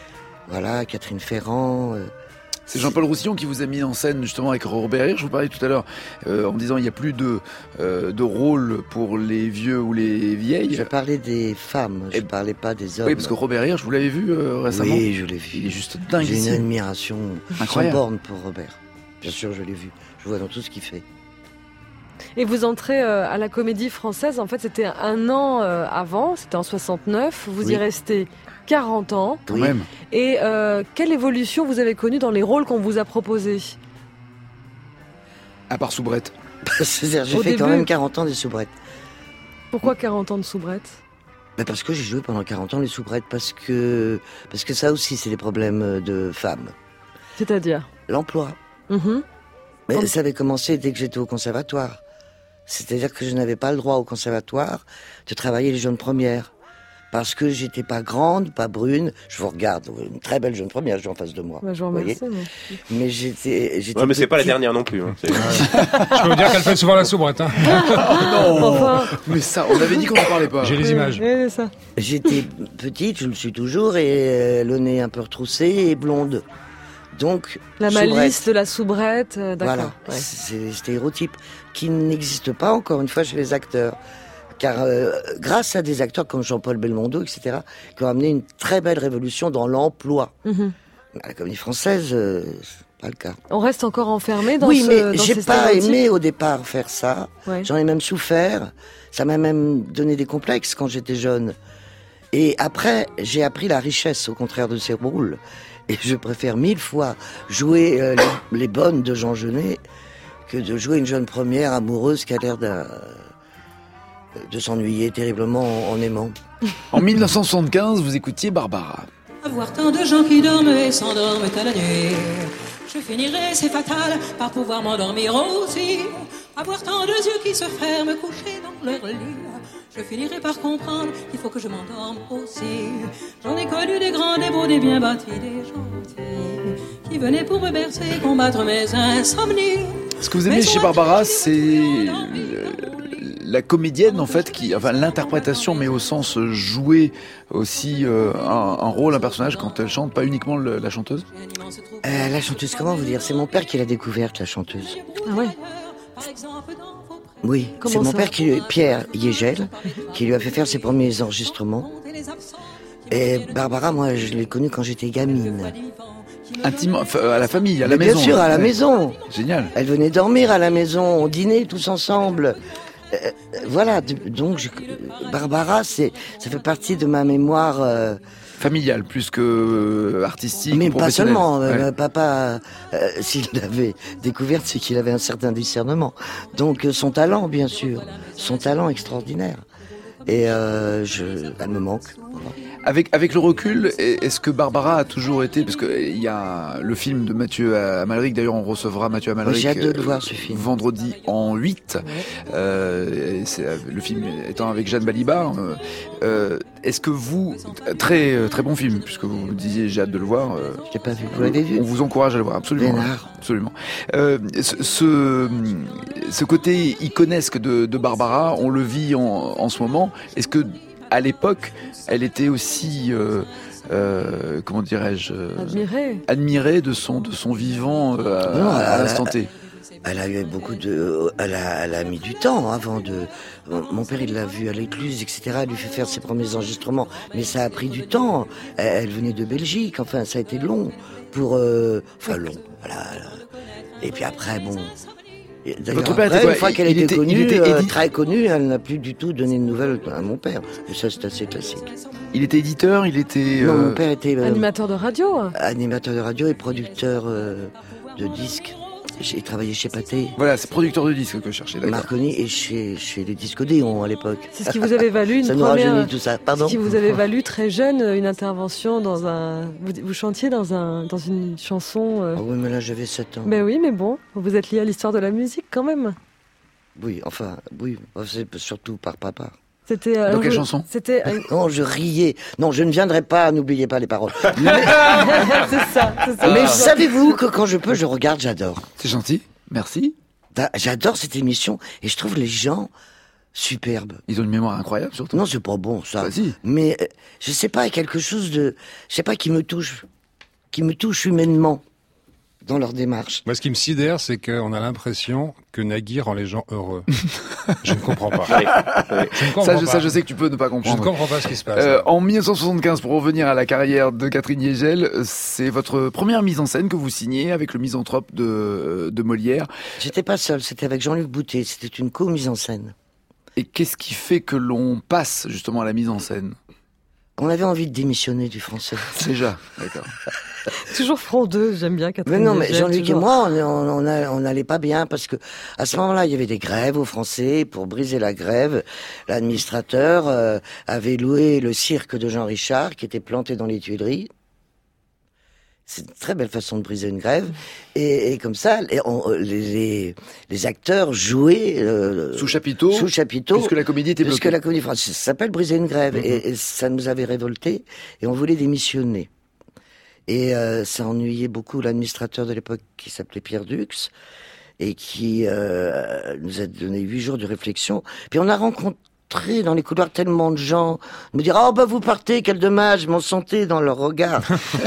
Voilà, Catherine Ferrand. euh, C'est Jean-Paul Roussillon qui vous a mis en scène justement avec Robert Hirsch. Je vous parlais tout à l'heure euh, en disant il n'y a plus de, euh, de rôle pour les vieux ou les vieilles. Je parlais des femmes, je Et- ne parlais pas des hommes. Oui, parce que Robert Hirsch, vous l'avez vu euh, récemment. Oui, je l'ai vu. Il est juste dingue J'ai une ici. admiration sans Incroyable. borne pour Robert. Bien sûr, je l'ai vu. Je vois dans tout ce qu'il fait. Et vous entrez euh, à la Comédie Française, en fait c'était un an euh, avant, c'était en soixante-neuf, vous Oui. y restez quarante ans. Quand Oui. même. Et euh, quelle évolution vous avez connue dans les rôles qu'on vous a proposés? À part Soubrette. C'est-à-dire, j'ai Au fait quand début. même quarante ans des soubrettes. Pourquoi quarante ans de soubrette? Ben parce que j'ai joué pendant quarante ans les soubrettes, parce que, parce que ça aussi, c'est des problèmes de femmes. C'est-à-dire L'emploi. Mhm. Mais Comme- ça avait commencé dès que j'étais au conservatoire. C'est-à-dire que je n'avais pas le droit au conservatoire de travailler les jeunes premières. Parce que j'étais pas grande, pas brune. Je vous regarde, une très belle jeune première, j'ai en face de moi. Bah, je vous Voyez. remercie. mais- Mais j'étais, j'étais Ouais, mais c'est pas la petite. dernière non plus. Hein. C'est- Je peux vous dire qu'elle fait souvent la soubrette. Hein. Non Enfin, Mais ça, on avait dit qu'on n'en parlait pas. J'ai les images. oui, c'est ça. J'étais petite, je le suis toujours, et euh, le nez un peu retroussé et blonde. Donc, La soubrette. malice de la soubrette, euh, d'accord. Voilà, ouais. c'est des stéréotypes qui n'existent pas encore une fois chez les acteurs. Car euh, grâce à des acteurs comme Jean-Paul Belmondo, et cetera, qui ont amené une très belle révolution dans l'emploi. Mhm. À la Comédie Française, euh, c'est pas le cas. On reste encore enfermé dans oui, ce mais dans j'ai ces pas stéréotypes. aimé au départ faire ça. Ouais. J'en ai même souffert. Ça m'a même donné des complexes quand j'étais jeune. Et après, j'ai appris la richesse, au contraire de ces rôles. Et je préfère mille fois jouer euh, les, les bonnes de Jean Genet que de jouer une jeune première amoureuse qui a l'air d'un- de s'ennuyer terriblement en, en aimant. En mille neuf cent soixante-quinze, vous écoutiez Barbara. Avoir tant de gens qui dorment et s'endorment à la nuit. Je finirai, c'est fatal, par pouvoir m'endormir aussi. Avoir tant de yeux qui se ferment couchés dans leur lit. Je finirai par comprendre qu'il faut que je m'endorme aussi. J'en ai connu des grands, des beaux, des bien bâtis, des gentils, qui venaient pour me bercer, combattre mes insomnies. Ce que vous aimez chez Barbara, c'est euh, la comédienne en fait, qui, enfin l'interprétation, mais au sens jouer aussi euh, un, un rôle, un personnage quand elle chante, pas uniquement le- la chanteuse. Euh, la chanteuse, comment vous dire? C'est mon père qui l'a découverte, la chanteuse. Ah ouais. Oui, Comment c'est mon ça père, qui, Pierre Yegel, qui lui a fait faire ses premiers enregistrements. Et Barbara, moi, je l'ai connue quand j'étais gamine. Intimement, enfin, à la famille, à la Mais maison. bien sûr, à la Ouais. maison. Génial. Elle venait dormir à la maison, on dînait tous ensemble. Euh, euh, voilà, d- donc je- Barbara, c'est, ça fait partie de ma mémoire. euh, Familial plus que euh, artistique. mais ou pas professionnelle. seulement. euh, Ouais. Papa, euh, s'il l'avait découverte, c'est qu'il avait un certain discernement. Donc euh, son talent, bien sûr, son talent extraordinaire. Et euh, je, elle me manque. Voilà. Avec, avec le recul, est-ce que Barbara a toujours été, parce qu'il y a le film de Mathieu Amalric, d'ailleurs on recevra Mathieu Amalric Oui, j'ai hâte de le euh, voir, ce film. vendredi en huit, euh, et c'est, le film étant avec Jeanne Balibar. Euh, euh, est-ce que vous, très très bon film, puisque vous disiez j'ai hâte de le voir, euh, Je l'ai pas vu. Vous l'avez vu? on vous encourage à le voir, absolument. Bénard. Absolument. Euh, ce, ce, ce côté iconesque de, de Barbara, on le vit en, en ce moment. Est-ce que à l'époque, elle était aussi, euh, euh, comment dirais-je, euh, Admiré. admirée de son de son vivant euh, à, Non, à elle- l'instant T? Elle a eu beaucoup de, elle a, elle a mis du temps avant de. Mon père, il l'a vu à l'écluse, et cetera. Elle lui fait faire ses premiers enregistrements, mais ça a pris du temps. Elle, elle venait de Belgique, enfin, ça a été long pour, euh, enfin long, voilà. Et puis après, bon. Et d'ailleurs, Votre père après, était quoi? une fois qu'elle Il était était- il connue, était euh, édi- très connue, elle n'a plus du tout donné de nouvelles à mon père. Et ça, c'est assez classique. Il était éditeur, il était. Non, euh, mon père était euh, Animateur de radio. animateur de radio et producteur euh, de disques. J'ai travaillé chez Pathé. Voilà, c'est producteur de disques que je cherchais. D'accord. Marconi et chez, chez les discodéons à l'époque. C'est ce qui vous avait valu une Ça nous première. rajeunit tout ça. Pardon. Ce qui vous avait valu très jeune une intervention dans un. Vous, vous chantiez dans un dans une chanson. euh, Ah oui, mais là j'avais sept ans. Ben oui, mais bon, vous êtes lié à l'histoire de la musique quand même. Oui, enfin, oui, c'est surtout par papa. C'était. euh, Dans quelle vous- chanson C'était. euh, Non, je riais. Non, je ne viendrai pas, n'oubliez pas les paroles. Mais, c'est ça. C'est ça. mais savez-vous que quand je peux, je regarde, j'adore. C'est gentil, merci. Da- J'adore cette émission et je trouve les gens superbes. Ils ont une mémoire incroyable surtout. Non, c'est pas bon ça. Vas-y. Mais euh, je sais pas, il y a quelque chose de, je sais pas, qui me touche. qui me touchent humainement dans leur démarche. Moi, ce qui me sidère, c'est qu'on a l'impression que Nagui rend les gens heureux. Je ne comprends pas. Oui, oui. Je ne comprends Ça, pas. je, ça, je sais que tu peux ne pas Je comprendre. ne comprends pas ce qui se passe. Euh, en dix-neuf cent soixante-quinze, pour revenir à la carrière de Catherine Hegel, c'est votre première mise en scène que vous signez avec le Misanthrope de, de Molière. J'étais pas seul, c'était avec Jean-Luc Boutet, c'était une co-mise en scène. Et qu'est-ce qui fait que l'on passe justement à la mise en scène? On avait envie de démissionner du français. Déjà, d'accord. Toujours frondeuse, j'aime bien Catherine. Mais non, mais Hegel, Jean-Luc toujours. et moi, on on, on, a- on n'allait pas bien parce que à ce moment-là, il y avait des grèves aux Français. Pour briser la grève, l'administrateur euh, avait loué le cirque de Jean Richard qui était planté dans les Tuileries. C'est une très belle façon de briser une grève. Et, et comme ça, les, on- les, les, les acteurs jouaient euh, Sous chapiteau, sous chapiteau. puisque la comédie était Puisque bloquée. la comédie française, ça s'appelle briser une grève. Mhm. et, et ça nous avait révoltés. Et on voulait démissionner. Et euh, ça ennuyait beaucoup l'administrateur de l'époque qui s'appelait Pierre Dux et qui euh, nous a donné huit jours de réflexion. Puis on a rencontré dans les couloirs tellement de gens me dire « Oh bah vous partez, quel dommage !» Mais on sentait dans leur regard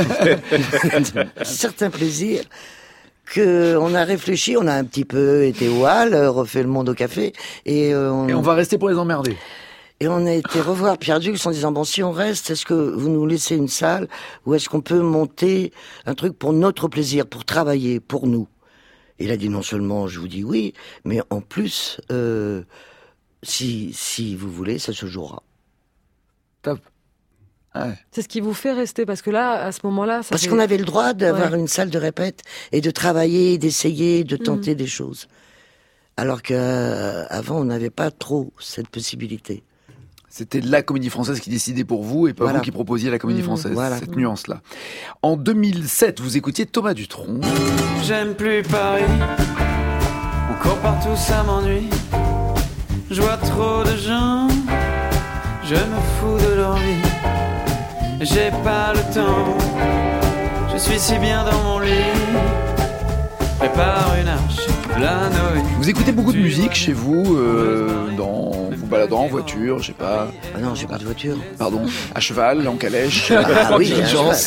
un certain plaisir que on a réfléchi, on a un petit peu été au hall, euh, refait le monde au café et euh, on... Et on va rester pour les emmerder. Et on a été revoir Pierre Dux en disant, bon, si on reste, est-ce que vous nous laissez une salle ou est-ce qu'on peut monter un truc pour notre plaisir, pour travailler, pour nous? Il a dit, non seulement je vous dis oui, mais en plus, euh, si, si vous voulez, ça se jouera. Top. Ouais. C'est ce qui vous fait rester, parce que là, à ce moment-là... Ça Parce fait- qu'on avait le droit d'avoir Ouais. une salle de répète et de travailler, d'essayer, de tenter Mhm. des choses. Alors qu'avant, on n'avait pas trop cette possibilité. C'était la comédie française qui décidait pour vous et pas Voilà. vous qui proposiez la comédie Mmh, française. voilà. Cette nuance-là. En deux mille sept, vous écoutiez Thomas Dutronc. J'aime plus Paris, encore partout ça m'ennuie. Je vois trop de gens, je me fous de leur vie. J'ai pas le temps, je suis si bien dans mon lit. Prépare une arche, la Noé. Vous écoutez beaucoup de musique chez vous, euh, dans, vous baladant en voiture, je sais pas, Ah non, j'ai pas de voiture. pardon, à cheval, en calèche. Ah oui, Quelle à chance.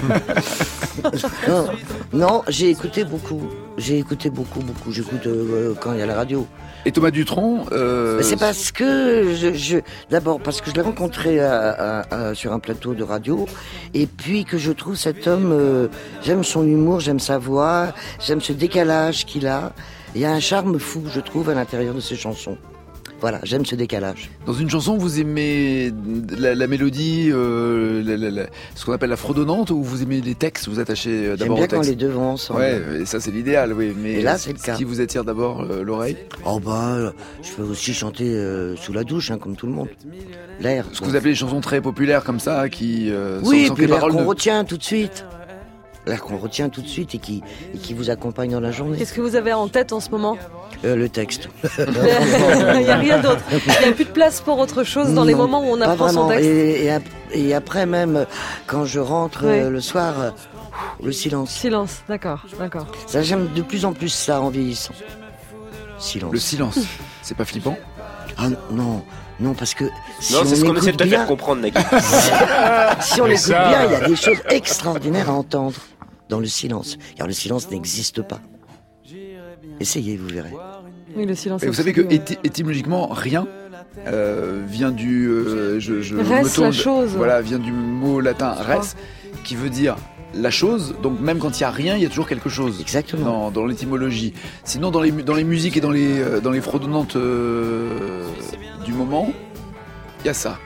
Non, non, j'ai écouté beaucoup. J'ai écouté beaucoup, beaucoup. J'écoute euh, quand il y a la radio. Et Thomas Dutronc, euh, Mais c'est parce que je, je d'abord parce que je l'ai rencontré à- à- à- sur un plateau de radio, et puis que je trouve cet homme, euh, j'aime son humour, j'aime sa voix, j'aime ce décalage qu'il a. Il y a un charme fou, je trouve, à l'intérieur de ses chansons. Voilà, j'aime ce décalage. dans une chanson, vous aimez la, la mélodie, euh, la- la- la- ce qu'on appelle la fredonnante, ou vous aimez les textes, vous attachez euh, J'aime d'abord bien aux quand textes? les deux vont ensemble. Ouais, et ça c'est l'idéal, oui. Mais Et là, c'est le ce cas. qui vous attire d'abord euh, l'oreille. Oh bah, euh, je peux aussi chanter euh, sous la douche, hein, comme tout le monde. L'air. Ce que vous appelez les chansons très populaires comme ça, qui euh, Oui, sans, sans que puis les l'air paroles qu'on ne- retient tout de suite. L'air qu'on retient tout de suite et qui, et qui vous accompagne dans la journée. Qu'est-ce que vous avez en tête en ce moment? Euh, le texte. Il n'y a rien d'autre. Il n'y a plus de place pour autre chose dans les Non, moments où on pas apprend son vraiment. texte. Et, et ap- et après même, quand je rentre Oui. euh, le soir, euh, le silence. Silence, d'accord, d'accord. Ça, j'aime de plus en plus ça en vieillissant. Silence. Le silence, c'est pas flippant? Ah non, non, parce que si Non, on c'est ce qu'on essaie de écoute te bien, faire comprendre, Nagui. si on Mais écoute ça- bien, il y a des choses extraordinaires à entendre dans le silence. Car le silence n'existe pas. Essayez, vous verrez. Oui, le silence. Et vous savez que absolu, ouais. éty- étymologiquement, rien euh, vient du. euh, je, je Res, me tourne- la chose. Voilà, vient du mot latin Je crois. res, qui veut dire la chose. Donc même quand il y a rien, il y a toujours quelque chose. Exactement. Dans, dans l'étymologie. Sinon, dans les mu- dans les musiques et dans les euh, dans les fredonnantes euh, du moment, il y a ça.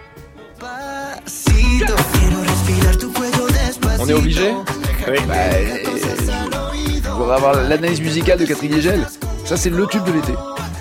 On est obligé? Oui. Bah, euh, on va avoir l'analyse musicale de Catherine Hegel. Ça, c'est le tube de l'été.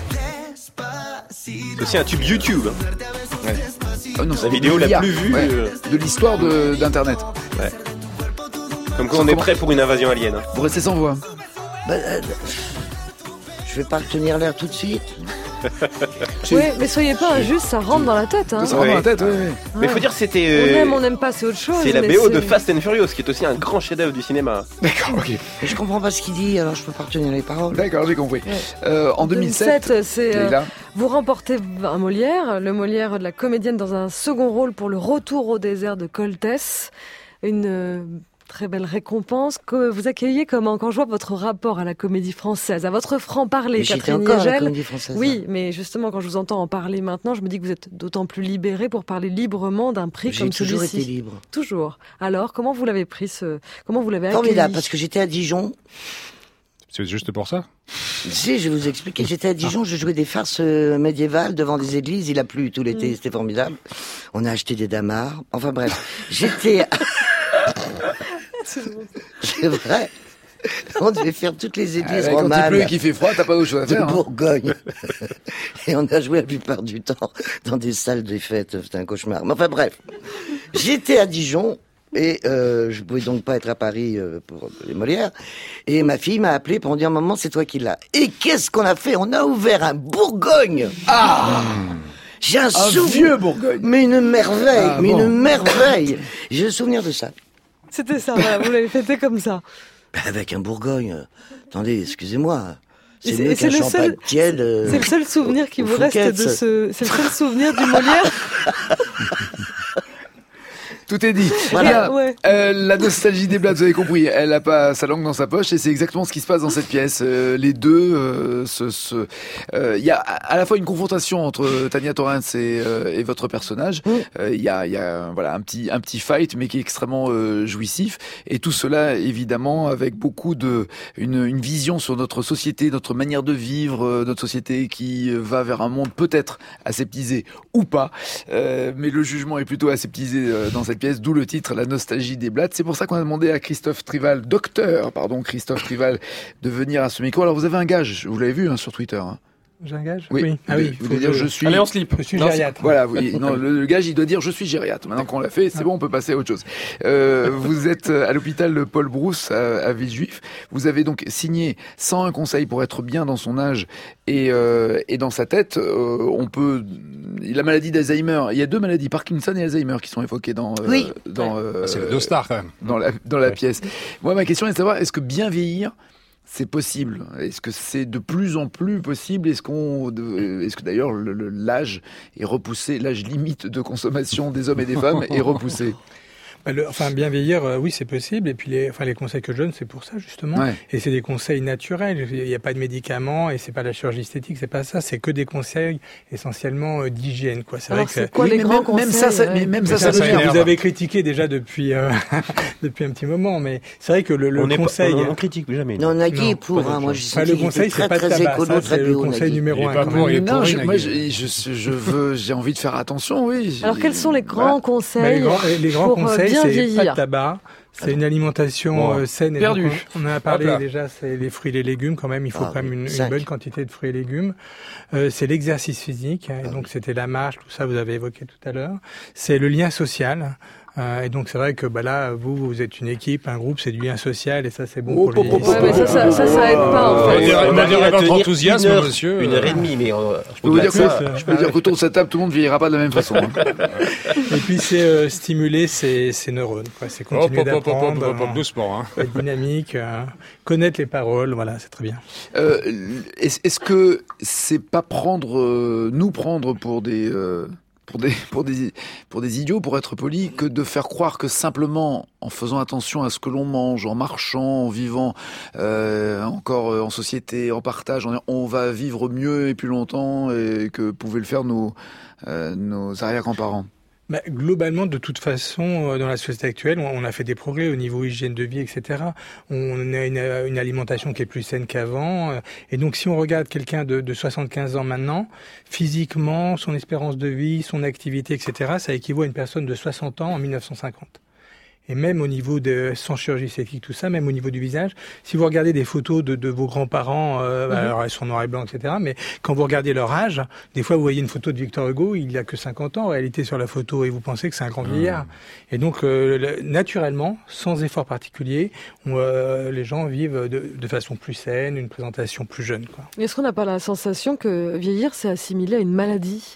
C'est aussi un tube YouTube. hein. Oh non, c'est La des vidéo la milliards, plus vue. ouais, euh, de l'histoire de- d'Internet. Comme quoi Sans on est comment- prêt pour une invasion alien. hein. Vous restez sans voix. Bah, euh, je vais pas retenir l'air tout de suite. Oui, mais soyez pas injuste, ça rentre dans la tête. Hein. Ça rentre dans la tête, oui, oui. Mais faut dire que c'était. On euh, aime, on n'aime pas, c'est autre chose. C'est la mais B O de c'est- Fast and Furious, qui est aussi un grand chef-d'œuvre du cinéma. D'accord, ok. Mais je comprends pas ce qu'il dit, alors je peux pas retenir les paroles. D'accord, j'ai compris. Ouais. Euh, en deux mille sept, c'est euh, Leïla, vous remportez un Molière, le Molière de la comédienne dans un second rôle pour Le Retour au désert de Coltès, une euh, Très belle récompense que vous accueillez comment quand je vois votre rapport à la Comédie Française, à votre franc-parler, Mais j'étais Catherine encore à la Niégel. Comédie Française. Oui, mais justement quand je vous entends en parler maintenant, je me dis que vous êtes d'autant plus libéré pour parler librement d'un prix J'ai comme toujours celui-ci. été libre. Toujours. Alors, comment vous l'avez pris ce, comment vous l'avez accueilli? Formidable, parce que j'étais à Dijon. C'est juste pour ça? Si, je vais vous expliquer. J'étais à Dijon, je jouais des farces euh, médiévales devant des églises. Il a plu tout l'été, Mm. c'était formidable. On a acheté des damars. Enfin bref, j'étais... C'est vrai. On devait faire toutes les églises Ah, quand romanes. il pleut et qu'il fait froid, t'as pas d'autre chose à de faire. hein. Bourgogne. Et on a joué la plupart du temps dans des salles des fêtes. C'était un cauchemar. Mais enfin bref, j'étais à Dijon et euh, je pouvais donc pas être à Paris euh, pour les Molières. Et ma fille m'a appelé pour me dire, maman, c'est toi qui l'as. Et qu'est-ce qu'on a fait? On a ouvert un Bourgogne. Ah J'ai un, Un souvenir. vieux Bourgogne. Mais une merveille, Ah, mais bon. une merveille. J'ai le souvenir de ça. C'était ça, voilà, vous l'avez fêté comme ça. Avec un Bourgogne. Attendez, excusez-moi. Et C'est c'est- mieux et c'est qu'un le champagne seul- tiède. euh, C'est le seul souvenir qui au vous reste Fouquet's. de ce, c'est le seul souvenir du Molière. Tout est dit. Voilà. Bien. Ouais. Euh, la nostalgie des blattes, vous avez compris, elle a pas sa langue dans sa poche et c'est exactement ce qui se passe dans cette pièce. Euh, les deux, euh, ce, ce, euh, il y a à la fois une confrontation entre Tania Torrens et, euh, et votre personnage. Mm. Euh, Il y a, il y a voilà un petit, un petit fight, mais qui est extrêmement euh, jouissif. Et tout cela, évidemment, avec beaucoup de une, une vision sur notre société, notre manière de vivre, euh, notre société qui va vers un monde peut-être aseptisé ou pas. Euh, mais le jugement est plutôt aseptisé euh, dans cette pièce, d'où le titre La nostalgie des blattes. C'est pour ça qu'on a demandé à Christophe Trival, docteur, pardon, Christophe Trival, de venir à ce micro. Alors vous avez un gage, vous l'avez vu hein, sur Twitter. Hein. J'ai un gage? Oui. Ah oui. Vous faut devez dire que je suis. Allez, on slip. Je suis Non, gériatre. Voilà, oui. Non, le, le gage, il doit dire je suis gériatre. Maintenant qu'on l'a fait, c'est bon, on peut passer à autre chose. Euh, vous êtes à l'hôpital Paul Brousse à, à Villejuif. Vous avez donc signé cent un conseils pour être bien dans son âge et, euh, et dans sa tête. Euh, on peut la maladie d'Alzheimer. Il y a deux maladies, Parkinson et Alzheimer, qui sont évoquées dans euh, Oui. dans euh, Ah, c'est les deux stars quand même. dans la dans la Ouais. pièce. Moi, ma question est de savoir est-ce que bien vieillir c'est possible. Est-ce que c'est de plus en plus possible? Est-ce qu'on, de- est-ce que d'ailleurs le- le- l'âge est repoussé, l'âge limite de consommation des hommes et des femmes est repoussé? Bah, le- enfin, bien vieillir, euh, oui, c'est possible. Et puis, les, enfin, les conseils que je donne, c'est pour ça, justement. Ouais. Et c'est des conseils naturels. Il n'y a pas de médicaments et c'est pas la chirurgie esthétique, c'est pas ça. C'est que des conseils essentiellement euh, d'hygiène, quoi. C'est Alors, vrai que c'est quoi Oui, les mais grands même, conseils même ça, ça- ouais. mais même Mais ça, ça, ça, ça, devient- vous avez critiqué déjà depuis euh, depuis un petit moment, mais c'est vrai que le, le on est pas- conseil. on, on critique jamais. Non, Nagui Non, est pour, pas hein. Moi, je Enfin, sais le qu'il conseil, était c'est très, pas de très tabac. écolo, Ça, très c'est le bio, conseil Nagui. numéro Il est un. pas quand pour, même. il est Non, pour je, une moi, Nagui. je, je, je veux, j'ai envie de faire attention, oui. Alors quels sont les grands Voilà. Bah, conseils les grands, les grands pour, euh, conseils, bien c'est vieillir. pas de tabac, c'est une alimentation Bon, euh, saine. Et perdu. donc, on, on en a parlé Hop là. déjà, c'est les fruits et les légumes quand même. Il faut Ah quand même oui, une, une cinq. bonne quantité de fruits et légumes. Euh, c'est l'exercice physique, hein, et Ah donc oui. c'était la marche, tout ça, vous avez évoqué tout à l'heure. C'est le lien social. Euh, et donc c'est vrai que bah là, vous, vous êtes une équipe, un groupe, c'est du lien social, et ça c'est bon Oh, pour les. oh, oh, Ouais, mais ça, ça, ça, ça aide pas en On fait. dirait- on arrive dirait à votre tenir enthousiasme, une heure, monsieur. Une heure et demie, mais euh, Je peux vous dire, Au-delà de que, ça, je peux dire qu'autour de cette table, tout le monde ne vieillira pas de la même façon. hein. Et puis c'est euh, stimuler ses, ses neurones, quoi. C'est Hop, continuer hop, hop, hop, d'apprendre, hop, hop, hop, euh, doucement. Hein. être dynamique, euh, connaître les paroles, voilà, c'est très bien. Euh, est-ce, est-ce que c'est pas prendre, euh, nous prendre pour des, euh, pour des, pour des, pour des idiots, pour être poli, que de faire croire que simplement en faisant attention à ce que l'on mange, en marchant, en vivant euh, encore euh, en société, en partage, on, on va vivre mieux et plus longtemps et que pouvaient le faire nos, euh, nos arrière-grands-parents. Bah, globalement, de toute façon, euh, dans la société actuelle, on, on a fait des progrès au niveau hygiène de vie, et cetera. On a une, une alimentation qui est plus saine qu'avant. euh, Et donc, si on regarde quelqu'un de, de soixante-quinze ans maintenant, physiquement, son espérance de vie, son activité, et cetera, ça équivaut à une personne de soixante ans en mille neuf cent cinquante. Et même au niveau de, sans chirurgie esthétique, tout ça, même au niveau du visage, si vous regardez des photos de, de vos grands-parents, euh, bah, alors elles sont noir et blanc, et cetera, mais quand vous regardez leur âge, des fois vous voyez une photo de Victor Hugo, il a que cinquante ans en réalité sur la photo, et vous pensez que c'est un grand vieillard. Et donc, euh, le- naturellement, sans effort particulier, on, euh, les gens vivent de, de façon plus saine, une présentation plus jeune, quoi. Est-ce qu'on n'a pas la sensation que vieillir, c'est assimilé à une maladie?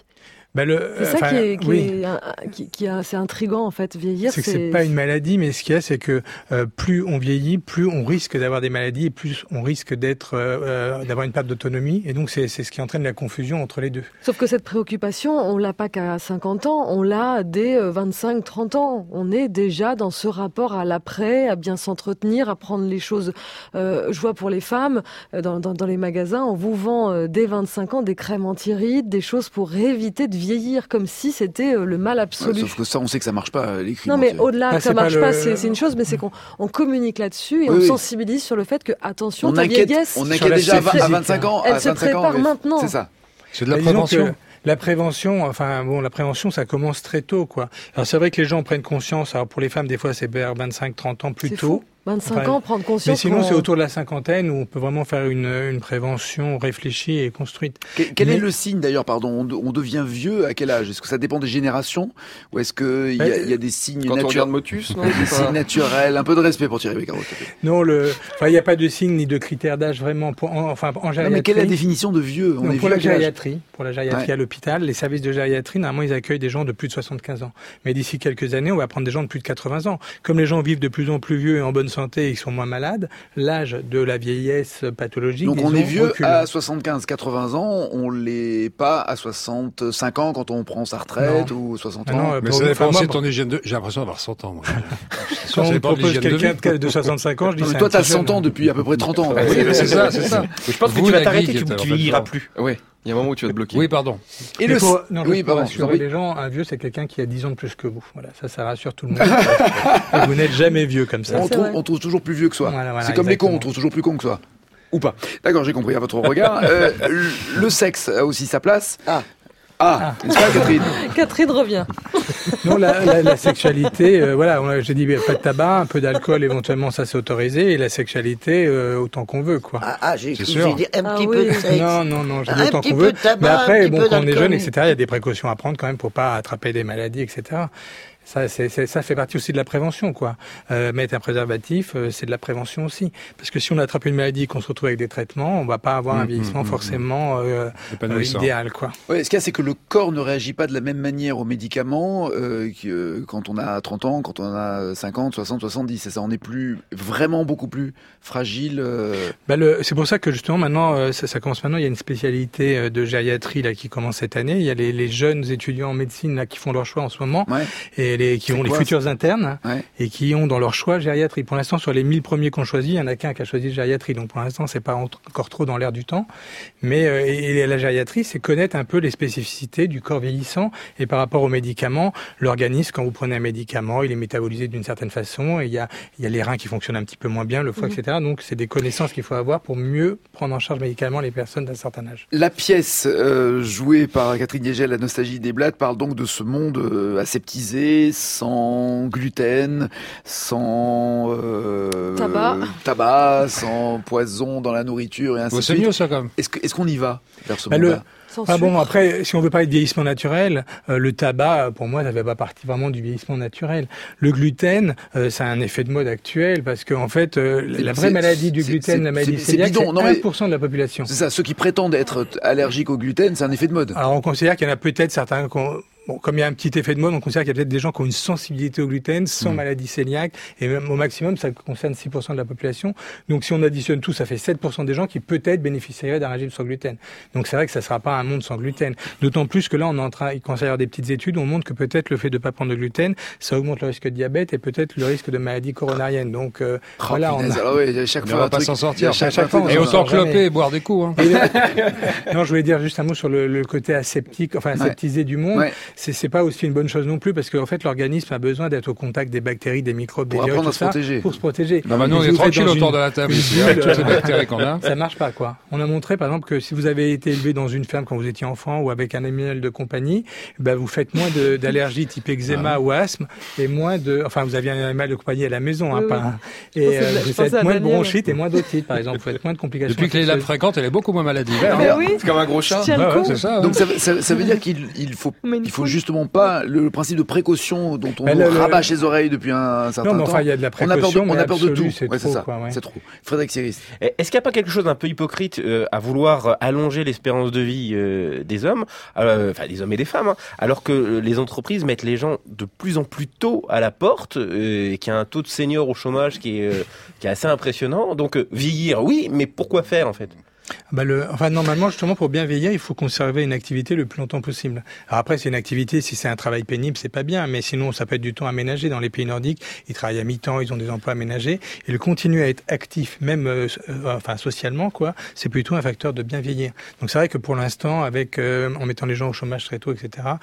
Bah le, c'est ça enfin, qui est, qui oui. est, un- qui, qui est assez intriguant en fait. Vieillir, C'est c'est, que c'est pas une maladie, mais ce qu'il y a, c'est que euh, plus on vieillit, plus on risque d'avoir des maladies et plus on risque d'être, euh, euh, d'avoir une perte d'autonomie. Et donc c'est, c'est ce qui entraîne la confusion entre les deux. Sauf que cette préoccupation, on l'a pas qu'à cinquante ans, on l'a dès euh, vingt-cinq trente ans. On est déjà dans ce rapport à l'après, à bien s'entretenir, à prendre les choses. Euh, je vois pour les femmes, euh, dans, dans, dans les magasins, on vous vend euh, dès vingt-cinq ans des crèmes anti-rides, des choses pour éviter de vieillir, comme si c'était euh, le mal absolu. Ouais, sauf que ça, on sait que ça marche pas, les crimes. Non, mais anti- au-delà Ah, que ça c'est pas marche le- pas, c'est, c'est une chose, mais c'est qu'on on communique là-dessus et Oui, on oui. sensibilise sur le fait que, attention, on ta inquiète, vieillesse, on Sur inquiète la déjà à, vingt- à physique, vingt-cinq ans. elle à se vingt-cinq ans, prépare oui. maintenant. C'est ça. C'est de la Mais disons prévention. que la prévention, enfin bon, la prévention, ça commence très tôt, quoi. Alors c'est vrai que les gens prennent conscience. Alors pour les femmes, des fois, c'est vers vingt-cinq trente ans plus c'est tôt. fou. vingt-cinq Enfin, ans, prendre conscience. Mais sinon, qu'on- c'est autour de la cinquantaine où on peut vraiment faire une, une prévention réfléchie et construite. Quel, quel Mais- est le signe d'ailleurs, pardon, on, de- on devient vieux à quel âge? Est-ce que ça dépend des générations ou est-ce qu'il y, a- Euh, il y a des signes Quand on naturels, regarde Motus, non, des c'est pas- signes naturels? Un peu de respect pour Thierry Beccaro, s'il te plaît. Non, le, enfin, il n'y a pas de signe ni de critères d'âge vraiment pour, en, enfin, en Non, gériatrie. mais quelle est la définition de vieux? On Non, est pour vieux la à quel âge? gériatrie, pour la gériatrie Ouais. à l'hôpital, les services de gériatrie, normalement, ils accueillent des gens de plus de soixante-quinze ans. Mais d'ici quelques années, on va prendre des gens de plus de quatre-vingts ans. Comme les gens vivent de plus en plus vieux et en bonne santé et qu'ils sont moins malades, l'âge de la vieillesse pathologique, Donc on disons, est vieux recule. à soixante-quinze quatre-vingts ans, on l'est pas à soixante-cinq ans quand on prend sa retraite ou soixante Ah ans. non, euh, Mais pour ça nous, dépend enfin, aussi de moi, ton hygiène de... J'ai l'impression d'avoir cent ans, moi. Quand Ça on me dépend de propose l'hygiène de quelqu'un vie. de, de soixante-cinq ans, je dis Non, mais c'est toi, un t'as petit jeune. cent ans depuis à peu près trente ans. Oui, mais c'est ça, c'est ça. Je pense que Vous, tu vas la t'arrêter, Guy, tu, qui est tu en vieilliras fait plus. Oui, il y a un moment où tu vas te bloquer. Oui, pardon. Et Mais le... pour, non, oui, juste pour pardon, rassurer oui. les gens, un vieux, c'est quelqu'un qui a dix ans de plus que vous. Voilà, ça, ça rassure tout le monde. Et vous n'êtes jamais vieux comme ça. On c'est trouve, vrai. on trouve toujours plus vieux que soi. Voilà, voilà, c'est comme les cons, exactement. on trouve toujours plus con que soi. Ou pas. D'accord, j'ai compris à votre regard. Euh, le- le sexe a aussi sa place. Ah. Ah, n'est-ce pas, Catherine? Catherine revient. Non, la, la, la sexualité, euh, voilà, on a- j'ai dit pas de tabac, un peu d'alcool, éventuellement ça c'est autorisé, et la sexualité euh, autant qu'on veut, quoi. Ah, ah, j'ai C'est cru sûr. dire un Ah petit oui. peu de sexe. Non, non, non, j'ai dit Un autant petit qu'on peu veut. de tabac, Mais un après, petit bon, peu quand on est d'alcool. jeune, et cetera, il y a des précautions à prendre quand même pour pas attraper des maladies, et cetera. Ça, c'est, c'est, ça fait partie aussi de la prévention, quoi. Euh, mettre un préservatif, euh, c'est de la prévention aussi. Parce que si on attrape une maladie et qu'on se retrouve avec des traitements, on va pas avoir un Mmh, vieillissement mmh, mmh, forcément euh, euh, Épanouissant. idéal, quoi. Ouais, ce qu'il y a, c'est que le corps ne réagit pas de la même manière aux médicaments euh, que quand on a trente ans, quand on a cinquante, soixante, soixante-dix. C'est ça, on est plus, vraiment beaucoup plus fragile. euh. Bah le, c'est pour ça que justement maintenant, euh, ça, ça commence maintenant. Il y a une spécialité euh, de gériatrie là qui commence cette année. Il y a les, les jeunes étudiants en médecine là qui font leur choix en ce moment Ouais. et les, qui C'est ont les quoi, futurs internes Ouais. et qui ont dans leur choix gériatrie. Pour l'instant, sur les mille premiers qu'on choisit, il y en a qu'un qui a choisi gériatrie. Donc pour l'instant, c'est pas encore trop dans l'air du temps. Mais euh, et, et la gériatrie, c'est connaître un peu les spécificités du corps vieillissant et par rapport aux médicaments, l'organisme quand vous prenez un médicament, il est métabolisé d'une certaine façon et il y a il y a les reins qui fonctionnent un petit peu moins bien, le foie, Mhm. et cetera. Donc c'est des connaissances qu'il faut avoir pour mieux prendre en charge médicalement les personnes d'un certain âge. La pièce euh, jouée par Catherine Diegel, La Nostalgie des Blattes, parle donc de ce monde euh, aseptisé, sans gluten, sans euh, Tabac. tabac, sans poison dans la nourriture et ainsi Ouais, de c'est suite. mieux, ça, quand même. Est-ce que- est-ce qu'on y va vers ce Bah, le- monde-là? Sans Ah bon, sucre. après, si on veut parler de vieillissement naturel, euh, le tabac, pour moi, ça fait pas partie vraiment du vieillissement naturel. Le gluten, euh, ça a un effet de mode actuel parce que en fait, euh, C'est- la vraie c'est- maladie du c'est- gluten, c'est- la maladie c'est- c'est cœliaque, bidon. c'est Non, mais- un pour cent de la population. C'est ça, ceux qui prétendent être allergiques au gluten, c'est un effet de mode. Alors on considère qu'il y en a peut-être certains qui ont- Bon, comme il y a un petit effet de mode, on considère qu'il y a peut-être des gens qui ont une sensibilité au gluten, sans Mm. maladie cœliaque, et même au maximum, ça concerne six pour cent de la population. Donc si on additionne tout, ça fait sept pour cent des gens qui peut-être bénéficieraient d'un régime sans gluten. Donc c'est vrai que ça ne sera pas un monde sans gluten. D'autant plus que là, on est en train, il commence à y avoir des petites études, on montre que peut-être le fait de ne pas prendre de gluten, ça augmente le risque de diabète et peut-être le risque de maladie coronarienne. Donc euh, Oh, voilà, on punaise, a... alors ouais, à chaque On fois va un pas truc- s'en sortir. à chaque À chaque fois, fois, un Et truc- on autant s'en sort cloper jamais. et boire des coups. Hein. Et le- non, je voulais dire juste un mot sur le, le côté aseptique, enfin aseptisé du monde. Ouais. C'est, c'est pas aussi une bonne chose non plus parce qu'en fait l'organisme a besoin d'être au contact des bactéries, des microbes, Pour des virus, apprendre à tout se ça, protéger. pour se protéger. Bah, maintenant, on Mais si est vous faites tranquille dans autour une- de la table une ici, avec bulle, toutes ces euh, bactéries qu'on a. Ça marche pas, quoi. On a montré, par exemple, que si vous avez été élevé dans une ferme quand vous étiez enfant ou avec un animal de compagnie, bah, vous faites moins de, d'allergies type eczéma Ah. ou asthme et moins de, enfin, vous aviez un animal de compagnie à la maison, hein, Oui, pas, oui. un- Je et pensais- euh, je vous pensais faites à moins de Daniel. bronchite et moins d'otite, par exemple. Vous faites moins de complications. Depuis que Leila me infectieuses. fréquente, elle est beaucoup moins maladive. Mais oui, C'est comme un gros chat. je tiens le Ah ouais, coup. c'est ça. Donc ça, ça- ça veut dire qu'il il faut, Mais une il faut poule. justement pas le principe de précaution dont on Mais nous le- le- rabâche les oreilles depuis un certain Non, mais temps. enfin, il y a de la on a peur de, précaution, on mais a peur de absolue, tout. c'est Ouais, c'est trop, ça. quoi, ouais. C'est trop. Frédéric Siris. Est-ce qu'il n'y a pas quelque chose d'un peu hypocrite euh, à vouloir allonger l'espérance de vie euh, des hommes, euh, enfin des hommes et des femmes, hein, alors que euh, les entreprises mettent les gens de plus en plus tôt à la porte, euh, et qu'il y a un taux de seniors au chômage qui est, euh, qui est assez impressionnant. Donc euh, vieillir, oui, mais pourquoi faire en fait ? Bah le, enfin normalement justement pour bien vieillir, il faut conserver une activité le plus longtemps possible. Alors après c'est une activité, si c'est un travail pénible, c'est pas bien, mais sinon ça peut être du temps aménagé. Dans les pays nordiques, ils travaillent à mi-temps, ils ont des emplois aménagés, et le continuer à être actif, même euh, euh, enfin socialement quoi, c'est plutôt un facteur de bien vieillir. Donc c'est vrai que pour l'instant, avec euh, en mettant les gens au chômage très tôt, et cetera,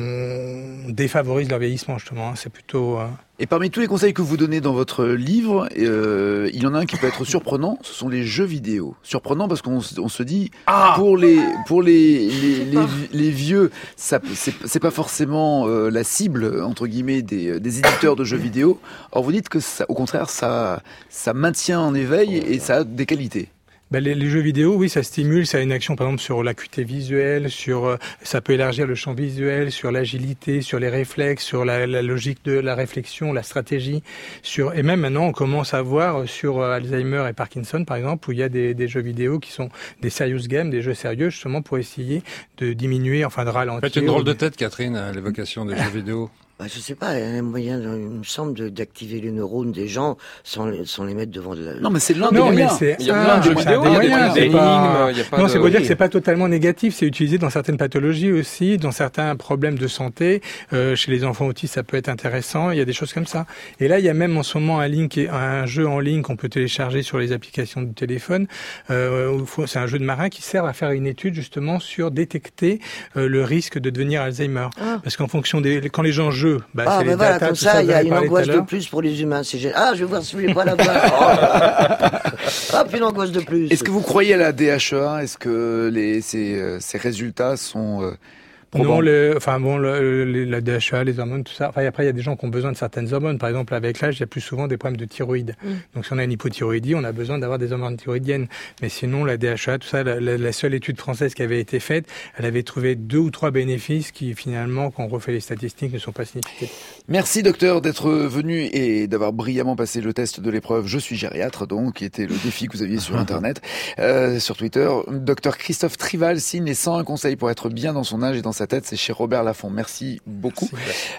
on défavorise leur vieillissement justement. Hein, c'est plutôt euh, Et parmi tous les conseils que vous donnez dans votre livre, euh, il y en a un qui peut être surprenant, ce sont les jeux vidéo. Surprenant parce qu'on se- on se dit, Ah pour les pour les les, les, les vieux, ça c'est c'est pas forcément euh, la cible entre guillemets des, des éditeurs de jeux vidéo. Or vous dites que ça, au contraire, ça ça maintient en éveil et ça a des qualités. Ben les, les jeux vidéo, oui, ça stimule, ça a une action par exemple sur l'acuité visuelle, sur euh, ça peut élargir le champ visuel, sur l'agilité, sur les réflexes, sur la, la logique de la réflexion, la stratégie, sur et même maintenant on commence à voir sur euh, Alzheimer et Parkinson par exemple où il y a des, des jeux vidéo qui sont des serious games, des jeux sérieux justement pour essayer de diminuer, enfin de ralentir. Faites une drôle de tête, Catherine, à l'évocation des jeux vidéo. Bah, je sais pas, il y a un moyen, il me semble, de- d'activer les neurones des gens sans, les- sans les mettre devant de la... Non, mais c'est l'un des Non, mais moyens. c'est Il y a un- plein de jeux c'est vidéo, un il y a des moyen, moyens c'est d'énigmes, pas- il y a pas Non, de- c'est pour dire oui. que c'est pas totalement négatif. C'est utilisé dans certaines pathologies aussi, dans certains problèmes de santé. Euh, chez les enfants autistes, ça peut être intéressant. Il y a des choses comme ça. Et là, il y a même en ce moment un, ligne qui est, un jeu en ligne qu'on peut télécharger sur les applications du téléphone. Euh, où il faut- c'est un jeu de marin qui sert à faire une étude justement sur détecter euh, le risque de devenir Alzheimer. Ah. Parce qu'en fonction des, quand les gens jouent, bah, Ah, c'est mais les voilà, datas, comme tout ça, il y vous a avez une parlé tout à angoisse de l'heure. plus pour les humains. C'est génial. Ah, je vais voir si je l'ai pas là-bas. Oh là là. Hop, une angoisse de plus. Est-ce que vous croyez à la D H E A? Est-ce que les ces, euh, ces résultats sont euh, probants? Non, le, enfin bon, le, le- la D H A, les hormones, tout ça. Enfin, après, il y a des gens qui ont besoin de certaines hormones. Par exemple, avec l'âge, il y a plus souvent des problèmes de thyroïde. Mm. Donc, si on a une hypothyroïdie, on a besoin d'avoir des hormones thyroïdiennes. Mais sinon, la D H A, tout ça, la, la- la seule étude française qui avait été faite, elle avait trouvé deux ou trois bénéfices qui, finalement, quand on refait les statistiques, ne sont pas significatifs. Merci docteur d'être venu et d'avoir brillamment passé le test de l'épreuve Je suis gériatre, donc, qui était le défi que vous aviez sur Internet, euh, sur Twitter. Docteur Christophe Trival signe les cent un conseils pour être bien dans son âge et dans sa tête. C'est chez Robert Laffont. Merci beaucoup.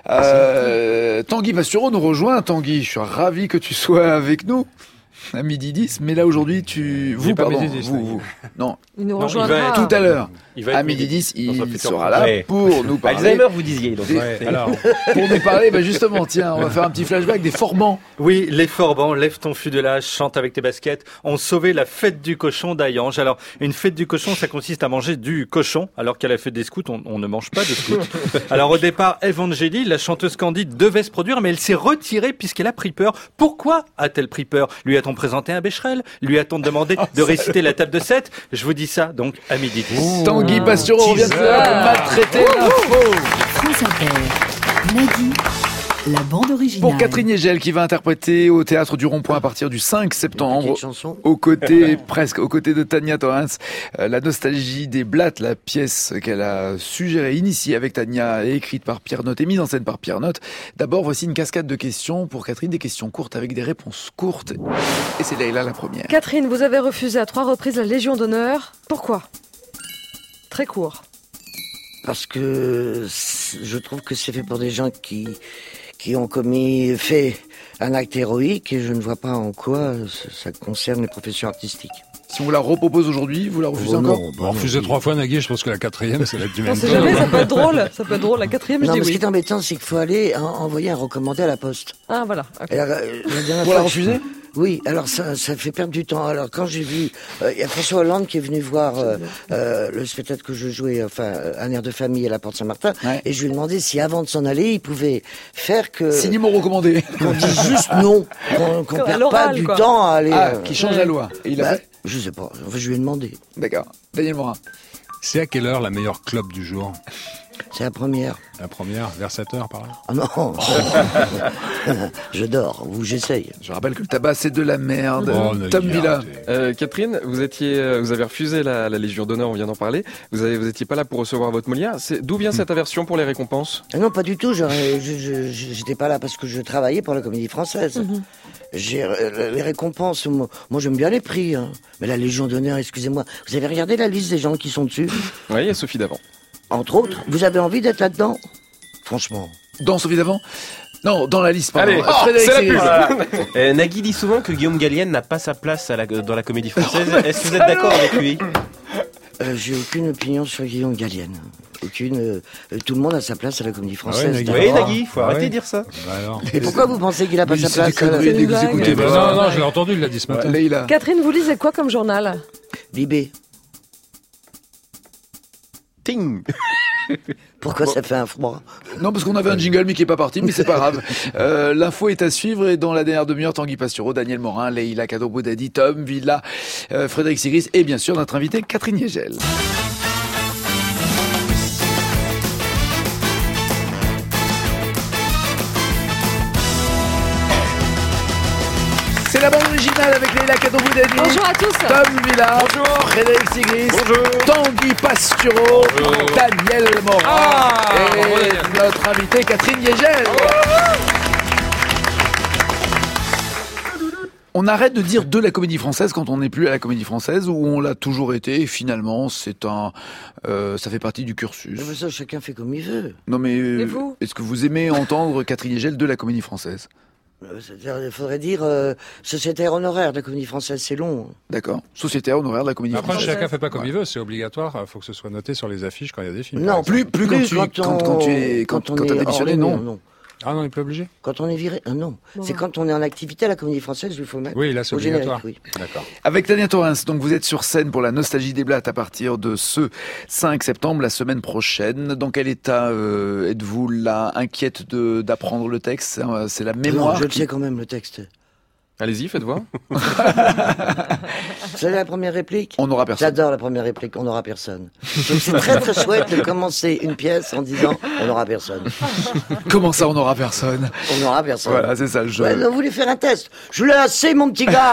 Euh, Tanguy Vastureau nous rejoint. Tanguy, je suis ravi que tu sois avec nous à midi dix, mais là aujourd'hui tu... Vous, pas pardon, midi dix, vous, Tanguy. vous. Non, Il nous Non, il rejoindra. va tout à l'heure. Il va être À midi dix, dans un il futur sera proche. là Ouais. pour nous parler. Alzheimer, vous disiez. Donc. Des- Ouais, alors, Pour nous parler, bah justement, tiens, on va faire un petit flashback des Forbans. oui, les Forbans, lève ton fuselage, chante avec tes baskets, ont sauvé la fête du cochon d'Ayange. Alors, une fête du cochon, ça consiste à manger du cochon, alors qu'à la fête des scouts, on, on ne mange pas de scouts. Alors, au départ, Evangélie, la chanteuse Candide, devait se produire, mais elle s'est retirée puisqu'elle a pris peur. Pourquoi a-t-elle pris peur? Lui a-t-on présenté un bécherel? Lui a-t-on demandé de réciter la table de sept? Je vous dis ça, donc, à midi dix. Tanguy Pastureau revient tout à l'heure pour maltraiter l'info. France Inter, Nagui, la bande originale. Pour Catherine Yegel qui va interpréter au Théâtre du Rond-Point à partir du cinq septembre, Petite chanson. aux côtés, presque, aux côtés de Tania Torrens, euh, la nostalgie des Blattes, la pièce qu'elle a suggérée, initiée avec Tania et écrite par Pierre Note et mise en scène par Pierre Note. D'abord, voici une cascade de questions pour Catherine, des questions courtes avec des réponses courtes. Et c'est Leïla la première. Catherine, vous avez refusé à trois reprises la Légion d'honneur. Pourquoi? Très court. Parce que c'est- je trouve que c'est fait pour des gens qui, qui ont commis, fait un acte héroïque et je ne vois pas en quoi ça, ça concerne les professions artistiques. Si on vous la repropose aujourd'hui, vous la refusez Oh encore? non, bah Bon, non. refuser trois fois Nagui, je pense que la quatrième, c'est la du On même sait temps. jamais, ça peut être drôle. Ça peut être drôle. La quatrième, Non, je mais dis ce qui oui. est embêtant, c'est qu'il faut aller en- envoyer un recommandé à la poste. Ah, voilà. Ok. Et alors, euh, la dernière Pour la fois, refuser? Oui, alors ça, ça fait perdre du temps. Alors quand j'ai vu, euh, il y a François Hollande qui est venu voir euh, euh, le spectacle que je jouais, enfin euh, un air de famille à la Porte Saint-Martin, Ouais. et je lui ai demandé si avant de s'en aller, il pouvait faire que Signez mon recommandé. qu'on dise juste non, qu'on qu'on À perde l'oral, pas du quoi. temps à aller. Ah, euh, qui change la loi. Et il a bah, fait? je sais pas. Enfin, je lui ai demandé. D'accord. Daniel Morin. C'est à quelle heure la meilleure clope du jour? C'est la première. La première, vers sept heures par là. Oh non. Je dors, ou j'essaye. Je rappelle que le tabac, c'est de la merde. Oh, Tom Nagui, Villa. arrêtez. Euh, Catherine, vous étiez, euh, vous avez refusé la, la Légion d'honneur, on vient d'en parler. Vous avez, vous étiez pas là pour recevoir votre Molière. C'est, d'où vient cette aversion pour les récompenses? Ah non, pas du tout. J'aurais- je- je- je- J'étais pas là parce que je travaillais pour la Comédie Française. Mhm. J'ai euh, les récompenses. Moi, moi, j'aime bien les prix. Hein. Mais la Légion d'honneur, excusez-moi. Vous avez regardé la liste des gens qui sont dessus? Oui, il y a Sophie d'avant. Entre autres, vous avez envie d'être là-dedans? Franchement. Dans Sophie d'avant? Non, dans la liste, pardon. Allez, Euh, Frédéric c'est la Sigrid. pub. Voilà. Euh, Nagui dit souvent que Guillaume Gallienne n'a pas sa place à la- dans la comédie française. Est-ce que vous êtes d'accord avec lui? Euh, J'ai aucune opinion sur Guillaume Gallienne. Aucune. euh, euh, tout le monde a sa place à la Comédie Ah ouais, Française. Nagui. d'accord. Oui, Nagui, faut Ah arrêter ouais. de dire ça. Bah alors. Et pourquoi vous pensez qu'il a pas Mais sa c'est des place? conneries, C'est dès une que vous blague. écoutez Eh ben, pas. non, non, je l'ai entendu, il l'a dit ce matin. Ouais, Leïla. Catherine, vous lisez quoi comme journal? Libé. Ting. Pourquoi ça fait un froid? Non, parce qu'on avait un jingle, mais qui est pas parti, mais c'est pas grave. Euh, l'info est à suivre, et dans la dernière demi-heure, Tanguy Pastureau, Daniel Morin, Leïla Kadro-Boudadi, Tom Villa, euh, Frédéric Sigris, et bien sûr, notre invité, Catherine Yegel. C'est la bande originale avec Leïla Kadro-Boudadi. Bonjour à tous. Tom Villa, Frédéric Sigris, Tanguy Pastureau, Daniel Morin Ah, et bravo, Daniel. notre invité Catherine Yegel. On arrête de dire de la Comédie Française quand on n'est plus à la Comédie Française, ou on l'a toujours été, et finalement c'est un, euh, ça fait partie du cursus. Mais ça, chacun fait comme il veut. Non mais euh, Et vous est-ce que vous aimez entendre Catherine Yegel de la Comédie Française? Euh, c'est-à-dire, il faudrait dire euh, sociétaire honoraire de la Comédie Française, c'est long. D'accord. Sociétaire honoraire de la Comédie Après, Française. chacun fait pas comme il veut, c'est obligatoire. Il faut que ce soit noté sur les affiches quand il y a des films. Non, par exemple. Plus, plus, quand, tu, quand, quand tu es, quand, quand on quand t'as est démissionné, hors non. ligne, non. Ah non, il n'est pas obligé. Quand on est viré, ah non. Bon, C'est bah. quand on est en activité à la Comédie Française, il faut mettre Oui, là, c'est au générique, obligatoire. oui. D'accord. Avec Tania Torrens, donc vous êtes sur scène pour la Nostalgie des Blattes à partir de ce cinq septembre, la semaine prochaine. Dans quel état euh, êtes-vous là, inquiète de d'apprendre le texte? C'est la mémoire. Non, je le qui- sais quand même, le texte. Allez-y, faites voir. Vous savez la première réplique? On n'aura personne. J'adore la première réplique, on n'aura personne. Donc c'est très très chouette de commencer une pièce en disant on n'aura personne. Comment ça, on n'aura personne? On n'aura personne. Voilà, c'est ça le jeu. Ouais, non, vous voulez faire un test? Je l'ai assez, mon petit gars.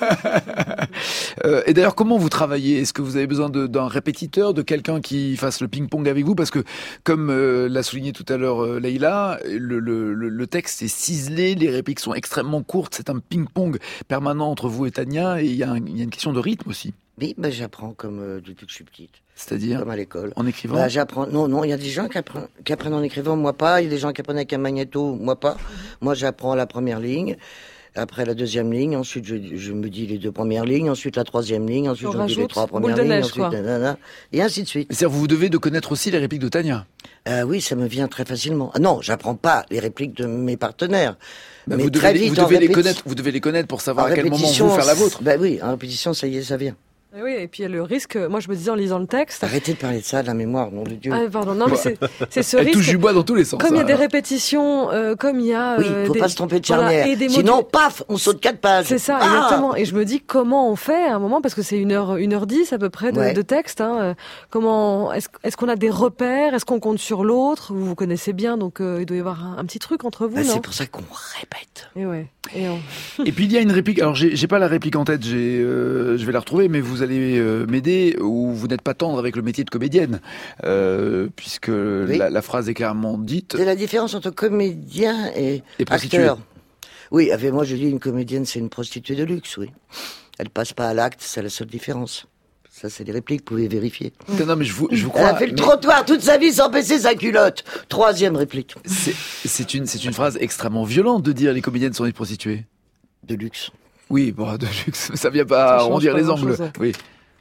Euh, et d'ailleurs, comment vous travaillez? Est-ce que vous avez besoin de- d'un répétiteur, de quelqu'un qui fasse le ping-pong avec vous? Parce que, comme euh, l'a souligné tout à l'heure euh, Leïla, le, le, le, le texte est ciselé, les répliques sont extrêmement courtes, c'est un ping-pong permanent entre vous et Tania, et il y, a un- il y a une question de rythme aussi. Oui, ben j'apprends comme euh, depuis que je suis petite. C'est-à-dire Comme à l'école. en écrivant. Bah, j'apprends. Non, non, il y a des gens qui apprennent, qui apprennent en écrivant, moi pas. Il y a des gens qui apprennent avec un magnéto, moi pas. Moi, j'apprends la première ligne, après la deuxième ligne, ensuite je, je me dis les deux premières lignes, ensuite la troisième ligne, ensuite On je me dis les rajoute trois boule premières de lignes, neige, ensuite quoi. nanana, et ainsi de suite. C'est-à-dire, vous devez de connaître aussi les répliques de Tania. Euh, oui, ça me vient très facilement. Ah non, j'apprends pas les répliques de mes partenaires. Bah, mais vous devez, très les, vite, vous en devez les répéti- connaître. Vous devez les connaître pour savoir en à quel moment répétition, vous faire la vôtre. Bah oui, en répétition, ça y est, ça vient. Et oui, et puis il y a le risque, moi je me disais en lisant le texte. Arrêtez de parler de ça, de la mémoire, nom de Dieu. Ah, pardon, non, mais c'est, c'est ce Elle touche risque. du bois dans tous les sens. Comme il y a hein. des répétitions, euh, comme il y a. Oui, euh, faut des- pas se tromper de voilà, charnière. et des Sinon, modules- paf, on saute quatre pages. C'est ça, Ah exactement. Et je me dis comment on fait à un moment, parce que c'est une heure, une heure dix à peu près de, Ouais. de texte. Hein. euh, Comment est-ce, est-ce qu'on a des repères? Est-ce qu'on compte sur l'autre? Vous vous connaissez bien, donc euh, il doit y avoir un, un petit truc entre vous, Bah, non? c'est pour ça qu'on répète. Et ouais. Et on- Et puis il y a une réplique. Alors j'ai j'ai pas la réplique en tête. J'ai, euh, je vais la retrouver, mais vous allez euh, m'aider. Où vous n'êtes pas tendre avec le métier de comédienne, euh, puisque la, la phrase est clairement dite. C'est la différence entre comédien et, Et prostituée. acteur. Oui, avec moi je dis une comédienne, c'est une prostituée de luxe, oui. Elle passe pas à l'acte, c'est la seule différence. Ça, c'est des répliques, vous pouvez vérifier. Non, non, mais je vous, je vous Elle crois. a fait le mais trottoir toute sa vie sans baisser sa culotte. Troisième réplique. c'est, c'est une, c'est une phrase extrêmement violente de dire les comédiennes sont des prostituées. De luxe. Oui, bon, de luxe, ça vient pas Ça change arrondir pas les angles. grand-chose. Oui.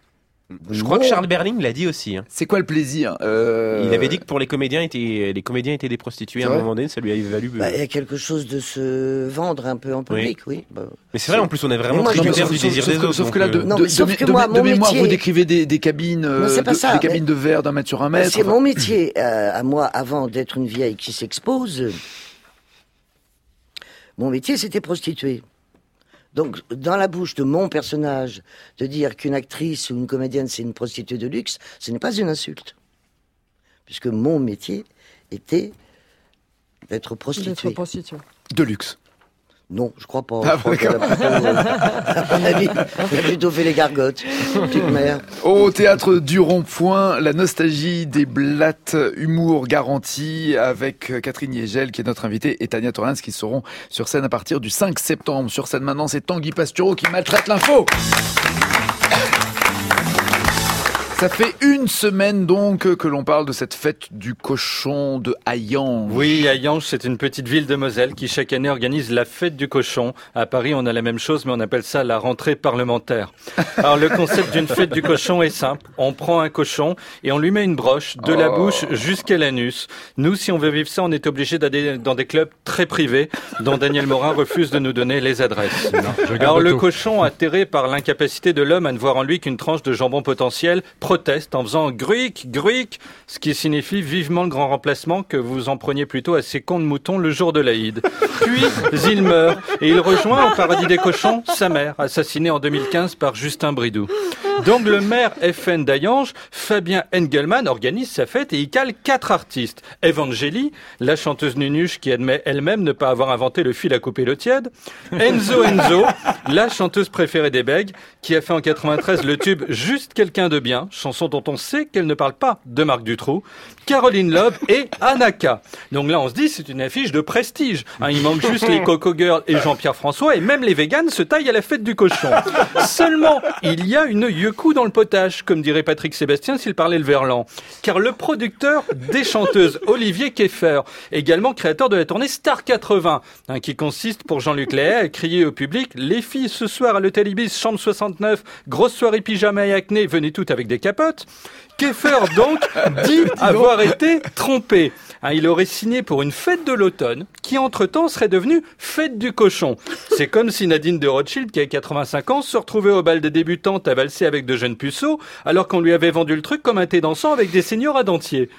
Je crois que Charles Berling l'a dit aussi. hein. C'est quoi le plaisir euh... Il avait dit que pour les comédiens, étaient, les comédiens étaient des prostituées. C'est À un vrai moment donné, ça lui a valu. Bah, il y a quelque chose de se vendre un peu en public, oui. Bah, Mais c'est vrai, en plus, on est vraiment Mais moi, je- tributaire sauf, du sauf- désir sauf des que, autres. sauf donc, que là, euh, de, Non, de, mais sauf de- que de- moi, de mon mémoire, métier- vous décrivez des, des cabines, euh, Non, c'est pas de- ça, des cabines mais- de verre d'un mètre sur un mètre. c'est enfin- mon métier. Euh, à moi, avant d'être une vieille qui s'expose, mon métier, c'était prostituée. Donc, dans la bouche de mon personnage, de dire qu'une actrice ou une comédienne, c'est une prostituée de luxe, ce n'est pas une insulte. puisque mon métier était d'être prostituée. D'être prostituée. De luxe. Non, je crois pas. Ah, je crois qu'elle a plutôt, euh, à mon avis, elle a plutôt fait les gargotes. Petite mère. Au théâtre du Rond-Point, la nostalgie des blattes, humour garanti avec Catherine Yegel qui est notre invitée et Tania Torrens qui seront sur scène à partir du cinq septembre. Sur scène maintenant, c'est Tanguy Pastureau qui maltraite l'info. Ça fait une semaine donc que l'on parle de cette fête du cochon de Hayange. Oui, Hayange, c'est une petite ville de Moselle qui chaque année organise la fête du cochon. À Paris, on a la même chose, mais on appelle ça la rentrée parlementaire. Alors le concept d'une fête du cochon est simple. On prend un cochon et on lui met une broche de la bouche jusqu'à l'anus. Nous, si on veut vivre ça, on est obligé d'aller dans des clubs très privés dont Daniel Morin refuse de nous donner les adresses. Non, Alors le tout. cochon, atterré par l'incapacité de l'homme à ne voir en lui qu'une tranche de jambon potentiel, proteste en faisant gruic, gruic, ce qui signifie vivement le grand remplacement que vous en preniez plutôt à ces cons de moutons le jour de l'Aïd. Puis, il meurt et il rejoint au paradis des cochons sa mère, assassinée en deux mille quinze par Justin Bridou. Donc le maire F N d'Hayange, Fabien Engelmann, organise sa fête et y cale quatre artistes. Evangélie, la chanteuse nunuche qui admet elle-même ne pas avoir inventé le fil à couper l'eau tiède. Enzo Enzo, la chanteuse préférée des bègues, qui a fait en quatre-vingt-treize le tube Juste quelqu'un de bien, chanson dont on sait qu'elle ne parle pas de Marc Dutroux. Caroline Loeb et Anaka. Donc là on se dit c'est une affiche de prestige. Hein, il manque juste les Coco Girls et Jean-Pierre François et même les véganes se taillent à la fête du cochon. Seulement, il y a une yeucou dans le potage, comme dirait Patrick Sébastien s'il parlait le verlan. Car le producteur des chanteuses, Olivier Keffer, également créateur de la tournée Star quatre-vingts, hein, qui consiste pour Jean-Luc Lahaye à crier au public « Les filles ce soir à l'Hôtel Ibis, chambre soixante-neuf, grosse soirée pyjama et acné, venez toutes avec des capotes ». Keffer donc dit avoir été trompé. Hein, il aurait signé pour une fête de l'automne qui entre-temps serait devenue fête du cochon. C'est comme si Nadine de Rothschild, qui a quatre-vingt-cinq ans, se retrouvait au bal des débutantes à valser avec de jeunes puceaux alors qu'on lui avait vendu le truc comme un thé dansant avec des seniors à dentier.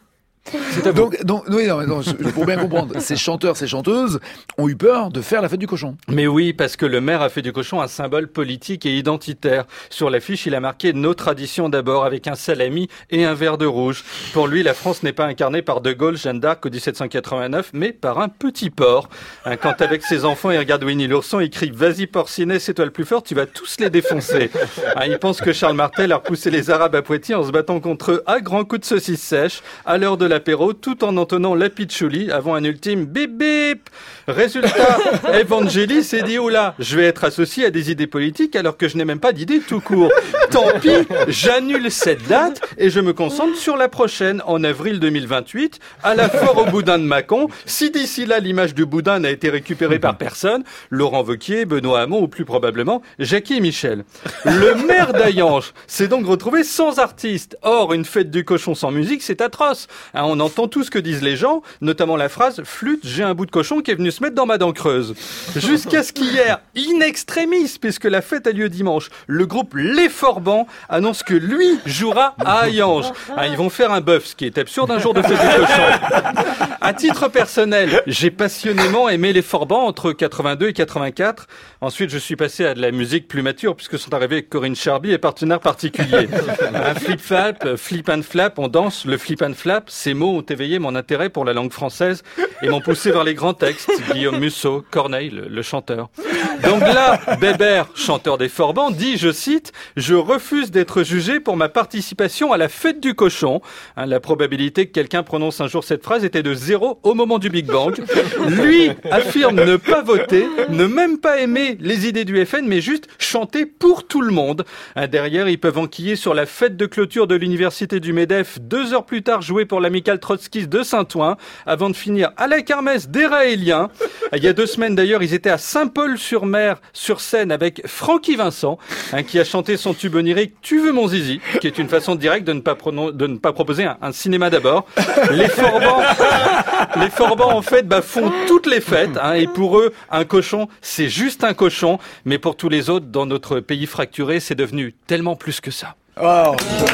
Donc, donc, oui, non, non, pour bien comprendre, ces chanteurs, ces chanteuses ont eu peur de faire la fête du cochon. Mais oui, parce que le maire a fait du cochon un symbole politique et identitaire. Sur l'affiche, il a marqué nos traditions d'abord avec un salami et un verre de rouge. Pour lui, la France n'est pas incarnée par De Gaulle, Jeanne d'Arc au dix-sept cent quatre-vingt-neuf, mais par un petit porc. Hein, quand avec ses enfants, il regarde Winnie l'ourson, il crie « Vas-y porcinet, c'est toi le plus fort, tu vas tous les défoncer ». Hein, il pense que Charles Martel a repoussé les Arabes à Poitiers en se battant contre eux à grands coups de saucisse sèche, à l'heure de l'apéro, tout en entonnant la pitchouli avant un ultime bip bip. Résultat, Evangélie s'est dit, oh là, je vais être associé à des idées politiques alors que je n'ai même pas d'idées tout court. Tant pis, j'annule cette date et je me concentre sur la prochaine, en avril deux mille vingt-huit, à la foire au boudin de Mâcon. Si d'ici là, l'image du boudin n'a été récupérée par personne, Laurent Wauquiez, Benoît Hamon ou plus probablement Jackie et Michel. Le maire d'Hayange s'est donc retrouvé sans artiste. Or, une fête du cochon sans musique, c'est atroce. Hein, on entend tout ce que disent les gens, notamment la phrase « Flûte, j'ai un bout de cochon qui est venu se mettre dans ma dent creuse ». Jusqu'à ce qu'hier, in extremis, puisque la fête a lieu dimanche, le groupe Les Forbans annonce que lui jouera à Hayange. Hein, ils vont faire un bœuf, ce qui est absurde un jour de fête du cochon. À titre personnel, j'ai passionnément aimé Les Forbans entre quatre-vingt-deux et quatre-vingt-quatre. Ensuite, je suis passé à de la musique plus mature, puisque sont arrivés Corinne Charby et partenaires particuliers. Un flip-flap, flip and flap, on danse. Le flip and flap, ces mots ont éveillé mon intérêt pour la langue française et m'ont poussé vers les grands textes. Guillaume Musso, Corneille, le, le chanteur. Donc là, Bébert, chanteur des Forbans, dit, je cite, « Je refuse d'être jugé pour ma participation à la fête du cochon. Hein, » La probabilité que quelqu'un prononce un jour cette phrase était de zéro au moment du Big Bang. Lui affirme ne pas voter, ne même pas aimer les idées du F N, mais juste chanter pour tout le monde. Hein, derrière, ils peuvent enquiller sur la fête de clôture de l'université du MEDEF, deux heures plus tard jouer pour l'amicale trotskiste de Saint-Ouen, avant de finir à la kermesse des Raéliens. Il y a deux semaines d'ailleurs, ils étaient à Saint-Paul-sur-Mer, sur scène avec Francky Vincent, hein, qui a chanté son tube onirique « Tu veux mon zizi », qui est une façon directe de ne pas, pronon- de ne pas proposer un, un cinéma d'abord. Les Forbans, les Forbans en fait bah, font toutes les fêtes, hein, et pour eux, un cochon, c'est juste un cochon, mais pour tous les autres, dans notre pays fracturé, c'est devenu tellement plus que ça. Oh.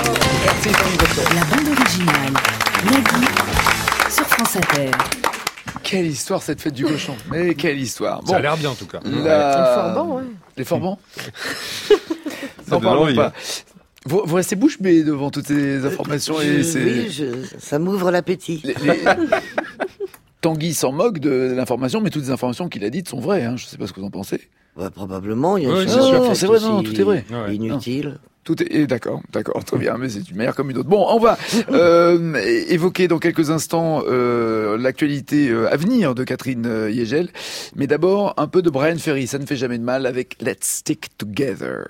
La bande originale, Nagui, sur France Inter. Quelle histoire cette fête du cochon. Mais quelle histoire. Bon, ça a l'air bien en tout cas. La... Les Forbans, ouais. Les Forbans. N'en parlons pas. Vous, vous restez bouche bée devant toutes ces informations Je- et c'est... Oui, je, ça m'ouvre l'appétit. Les- les- Tanguy s'en moque de l'information, mais toutes les informations qu'il a dites sont vraies. Hein. Je ne sais pas ce que vous en pensez. Bah, probablement, il y a Oui, une c'est chose sûr. en fait C'est vrai, non, aussi tout est vrai. Inutile. Tout est et d'accord, d'accord, très bien, mais c'est une meilleure comme une autre. Bon, on va euh, évoquer dans quelques instants euh, l'actualité euh, à venir de Catherine euh, Yegel, mais d'abord un peu de Brian Ferry, ça ne fait jamais de mal avec Let's Stick Together.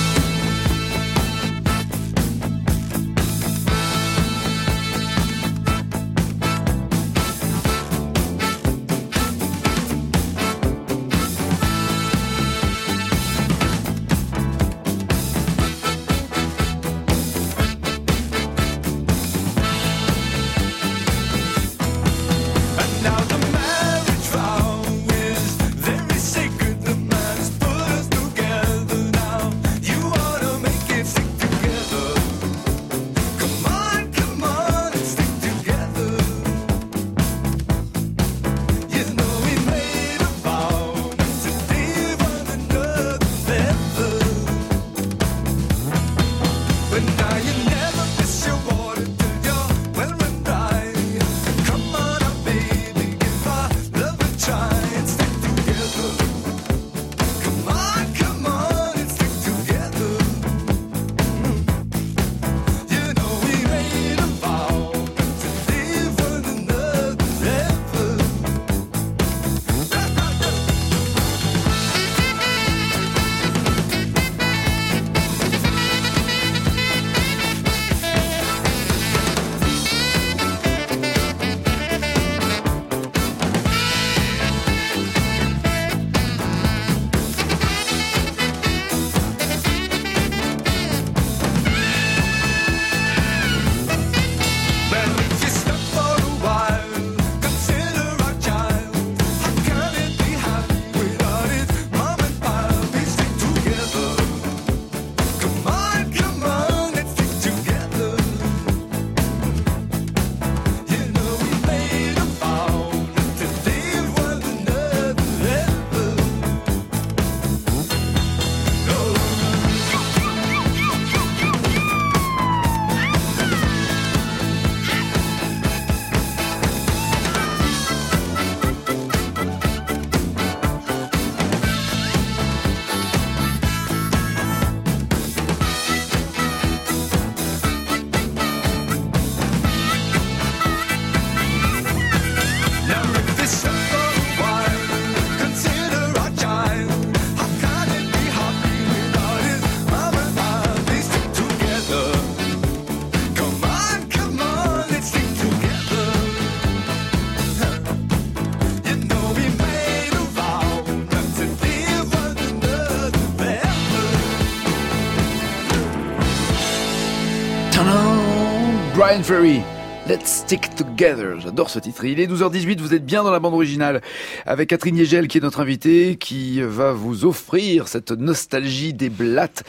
Brian Ferry, Let's Stick Together. J'adore ce titre. Il est douze heures dix-huit, vous êtes bien dans la bande originale avec Catherine Yegel qui est notre invitée, qui va vous offrir cette nostalgie des blattes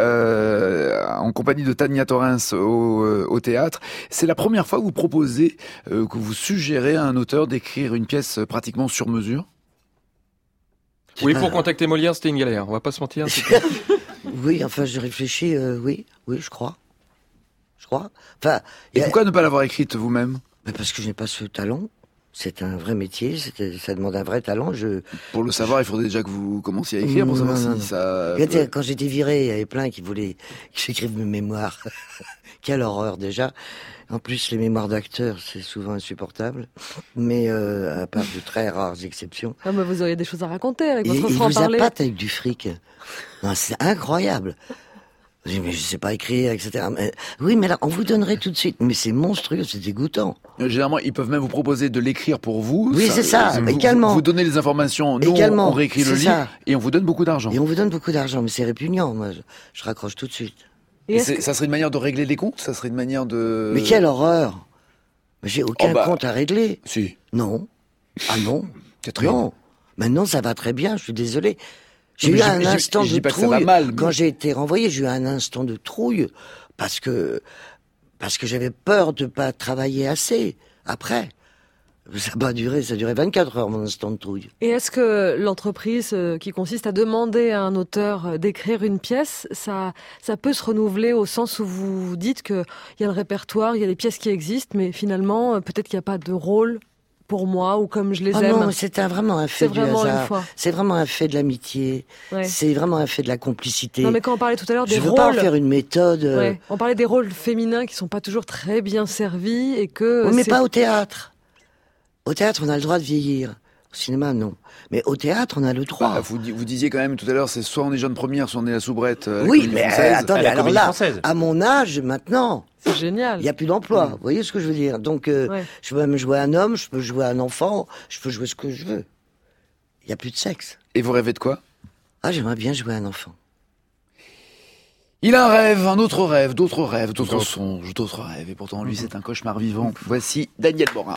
euh, en compagnie de Tania Torrens au, au théâtre. C'est la première fois que vous proposez, euh, que vous suggérez à un auteur d'écrire une pièce pratiquement sur mesure. Oui, pour contacter Molière, c'était une galère, on va pas se mentir. Oui, enfin, je réfléchis, euh, oui, oui, je crois. Je crois. Enfin, Et y a- pourquoi ne pas l'avoir écrite vous-même? Mais parce que je n'ai pas ce talent. C'est un vrai métier, c'était- ça demande un vrai talent. Je... Pour le savoir, il faudrait déjà que vous commenciez à écrire pour Non, savoir non, si non. ça... Regardez, quand j'étais viré, il y avait plein qui voulaient que j'écrive mes mémoires. Quelle horreur déjà. En plus, les mémoires d'acteurs, c'est souvent insupportable. Mais euh, à part de très rares exceptions. Ah, mais vous auriez des choses à raconter avec Et votre ils vous franc-parler. appâtent avec du fric. Non, c'est incroyable. Je dis, mais je sais pas écrire, et cetera. Mais, oui, mais là, on vous donnerait tout de suite. Mais c'est monstrueux, c'est dégoûtant. Euh, Généralement, ils peuvent même vous proposer de l'écrire pour vous. Oui, c'est ça, vous, également. Vous, vous donnez les informations, nous, Également, on réécrit le c'est livre ça. et on vous donne beaucoup d'argent. Et on vous donne beaucoup d'argent, mais c'est répugnant. Moi, je, je raccroche tout de suite. Et c'est- ça serait une manière de régler les comptes? Ça serait une manière de... Mais quelle horreur! J'ai aucun Oh bah, compte à régler. Si. Non. Ah non. C'est très Non. Maintenant, ça va très bien, je suis désolé. J'ai Non, eu mais un je- je- instant je de dis pas que ça trouille. va mal, mais- Quand j'ai été renvoyé, j'ai eu un instant de trouille parce que, parce que j'avais peur de pas travailler assez après. Ça n'a pas duré, ça a duré vingt-quatre heures, mon instant de trouille. Et est-ce que l'entreprise euh, qui consiste à demander à un auteur euh, d'écrire une pièce, ça, ça peut se renouveler au sens où vous dites qu'il y a le répertoire, il y a les pièces qui existent, mais finalement, euh, peut-être qu'il n'y a pas de rôle pour moi ou comme je les oh aime. Non, c'est un, vraiment un fait c'est du vraiment hasard. Une fois. C'est vraiment un fait de l'amitié. Ouais. C'est vraiment un fait de la complicité. Non, mais quand on parlait tout à l'heure des je rôles... Je veux pas en faire une méthode... Ouais. On parlait des rôles féminins qui sont pas toujours très bien servis et que... Oui, mais c'est... pas au théâtre. Au théâtre, on a le droit de vieillir. Au cinéma, non. Mais au théâtre, on a le droit. Bah, vous, vous disiez quand même tout à l'heure, c'est soit on est jeune première, soit on est la soubrette. Euh, oui, mais euh, attendez, la alors là, française. À mon âge, maintenant... C'est génial. Il n'y a plus d'emploi. Mmh. Vous voyez ce que je veux dire? Donc, euh, ouais. je peux même jouer un homme, je peux jouer un enfant, je peux jouer ce que je veux. Il n'y a plus de sexe. Et vous rêvez de quoi? Ah, j'aimerais bien jouer un enfant. Il a un rêve, un autre rêve, d'autres rêves, d'autres songes, d'autres rêves. Et pourtant, lui, c'est un cauchemar vivant. Voici Daniel Morin.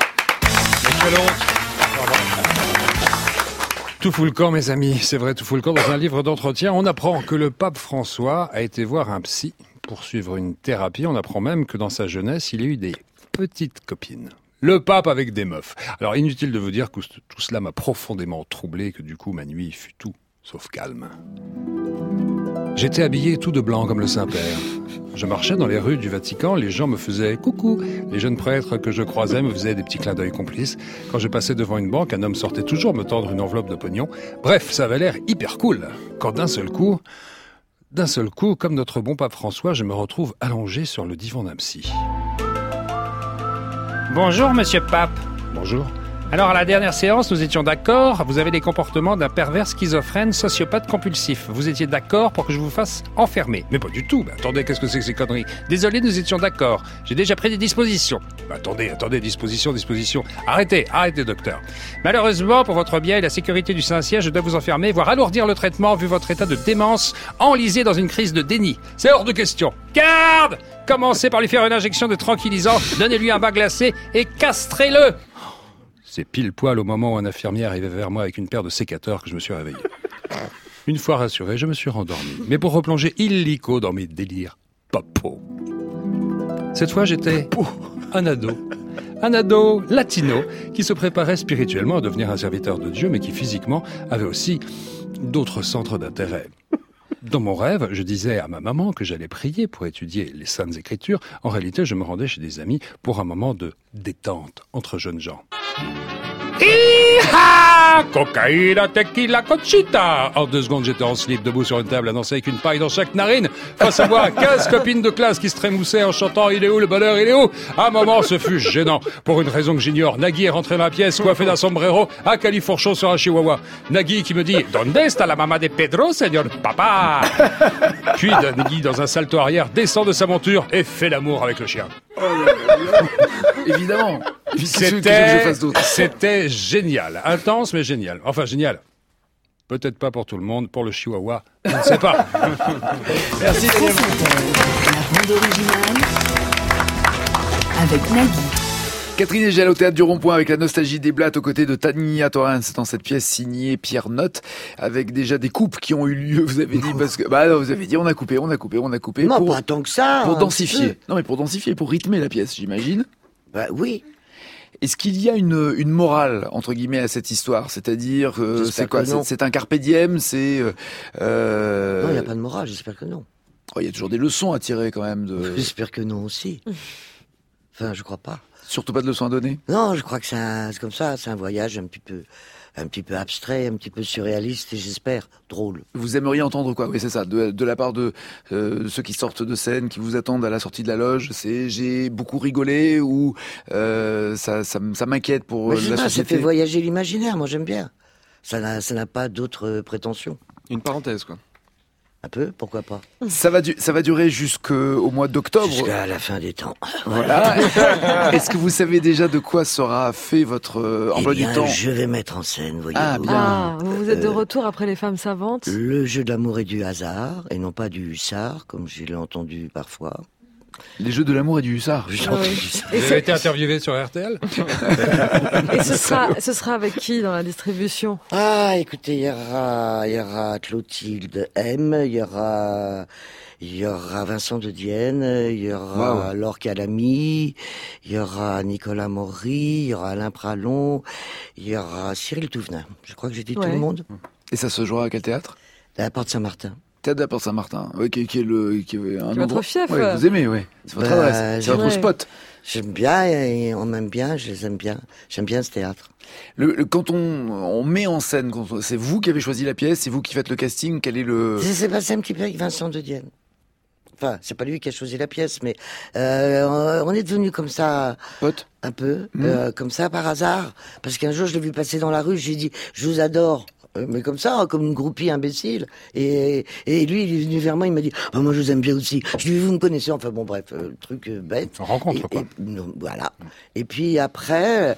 Tout fout le camp, mes amis. C'est vrai, tout fout le camp. Dans un livre d'entretien, on apprend que le pape François a été voir un psy pour suivre une thérapie. On apprend même que dans sa jeunesse, il a eu des petites copines. Le pape avec des meufs. Alors, inutile de vous dire que tout cela m'a profondément troublé et que du coup, ma nuit fut tout sauf calme. J'étais habillé tout de blanc comme le Saint-Père. Je marchais dans les rues du Vatican, les gens me faisaient coucou. Les jeunes prêtres que je croisais me faisaient des petits clins d'œil complices. Quand je passais devant une banque, un homme sortait toujours me tendre une enveloppe de pognon. Bref, ça avait l'air hyper cool. Quand d'un seul coup, d'un seul coup, comme notre bon pape François, je me retrouve allongé sur le divan d'un psy. Bonjour, monsieur Pape. Bonjour. Alors, à la dernière séance, nous étions d'accord. Vous avez les comportements d'un pervers schizophrène sociopathe compulsif. Vous étiez d'accord pour que je vous fasse enfermer. Mais pas du tout. Bah, attendez, qu'est-ce que c'est que ces conneries? Désolé, nous étions d'accord. J'ai déjà pris des dispositions. Bah, attendez, attendez, disposition, disposition. Arrêtez, arrêtez, docteur. Malheureusement, pour votre bien et la sécurité du Saint-Siège, je dois vous enfermer, voire alourdir le traitement vu votre état de démence enlisé dans une crise de déni. C'est hors de question. Garde! Commencez par lui faire une injection de tranquillisant, donnez-lui un bain glacé et castrez-le! C'est pile poil au moment où un infirmier arrivait vers moi avec une paire de sécateurs que je me suis réveillé. Une fois rassuré, je me suis rendormi. Mais pour replonger illico dans mes délires papo. Cette fois, j'étais un ado. Un ado latino qui se préparait spirituellement à devenir un serviteur de Dieu, mais qui physiquement avait aussi d'autres centres d'intérêt. Dans mon rêve, je disais à ma maman que j'allais prier pour étudier les Saintes Écritures. En réalité, je me rendais chez des amis pour un moment de détente entre jeunes gens. Hi-ha! Cocaïna, tequila, conchita! En deux secondes, j'étais en slip, debout sur une table, à danser avec une paille dans chaque narine, face à moi, quinze copines de classe qui se trémoussaient en chantant « Il est où le bonheur, il est où ?» À un moment, ce fut gênant. Pour une raison que j'ignore, Nagui est rentré dans la pièce, coiffé d'un sombrero, à califourchon sur un chihuahua. Nagui qui me dit « Donde está la mamá de Pedro, señor papa ?» Puis Nagui, dans un salto arrière, descend de sa monture et fait l'amour avec le chien. Oh là là. Évidemment. C'était, c'était génial. Intense, mais génial. Enfin, génial. Peut-être pas pour tout le monde. Pour le chihuahua, je ne sais pas. Merci, Daniel. La bande originale avec Nagui. Catherine Hégel au Théâtre du Rond-Point avec la nostalgie des blattes aux côtés de Tania Torrens dans cette pièce signée Pierre Notte avec déjà des coupes qui ont eu lieu. Vous avez dit parce que bah non, vous avez dit on a coupé, on a coupé, on a coupé. Non, pour, pas tant que ça. Pour densifier. Non, mais pour densifier, pour rythmer la pièce, j'imagine. Bah oui. Est-ce qu'il y a une, une morale, entre guillemets, à cette histoire? C'est-à-dire, euh, c'est quoi? C'est, c'est un carpe diem? C'est, euh... Non, il n'y a pas de morale, j'espère que non. Oh, il y a toujours des leçons à tirer, quand même. De... J'espère que non aussi. Enfin, je crois pas. Surtout pas de leçons à donner? Non, je crois que c'est, un, c'est comme ça, c'est un voyage un petit peu... un petit peu abstrait, un petit peu surréaliste et j'espère drôle. Vous aimeriez entendre quoi? Oui, c'est ça, de, de la part de euh, ceux qui sortent de scène, qui vous attendent à la sortie de la loge, c'est j'ai beaucoup rigolé ou euh, ça, ça, ça m'inquiète pour Mais la je sais pas, société. Ça fait voyager l'imaginaire, moi j'aime bien. Ça n'a, ça n'a pas d'autres prétentions. Une parenthèse, quoi. Un peu, pourquoi pas. Ça va, du, ça va durer jusqu'au mois d'octobre. Jusqu'à la fin des temps. Voilà. Est-ce que vous savez déjà de quoi sera fait votre euh, emploi eh bien, du temps? Je vais mettre en scène, voyez-vous. Ah, bien. Ah, vous êtes de retour après Les Femmes Savantes. Le jeu de l'amour et du hasard, et non pas du hussard, comme je l'ai entendu parfois. Les jeux de l'amour et du hussard. Ah oui. Vous avez été interviewé sur R T L? Et ce sera, ce sera avec qui dans la distribution? Ah, écoutez, il y aura, il y aura Clotilde M, il y aura, il y aura Vincent de Dienne, il y aura wow. Laure Calamy, il y aura Nicolas Maury, il y aura Alain Pralon, il y aura Cyril Touvenin. Je crois que j'ai dit ouais. tout le monde. Et ça se jouera à quel théâtre? À la Porte Saint-Martin. Théâtre de la Porte Saint-Martin, oui, qui, qui est le, qui est un c'est votre fief. Ouais, vous aimez, oui. C'est votre bah, adresse, c'est votre spot. J'aime bien et on m'aime bien, je les aime bien. J'aime bien ce théâtre. Le, le, quand on, on met en scène, quand on, c'est vous qui avez choisi la pièce, c'est vous qui faites le casting, quel est le... C'est, c'est passé un petit peu avec Vincent de Dienne. Enfin, c'est pas lui qui a choisi la pièce, mais euh, on est devenu comme ça... Pote. Un peu, mmh. euh, comme ça par hasard. Parce qu'un jour, je l'ai vu passer dans la rue, j'ai dit « Je vous adore ». Mais comme ça, comme une groupie imbécile. Et, et lui, il est venu vers moi, il m'a dit oh, « Moi, je vous aime bien aussi. » Je lui ai dit « Vous me connaissez ?» Enfin bon, bref, euh, le truc euh, bête. On rencontre, et, quoi. Et, non, voilà. Et puis après,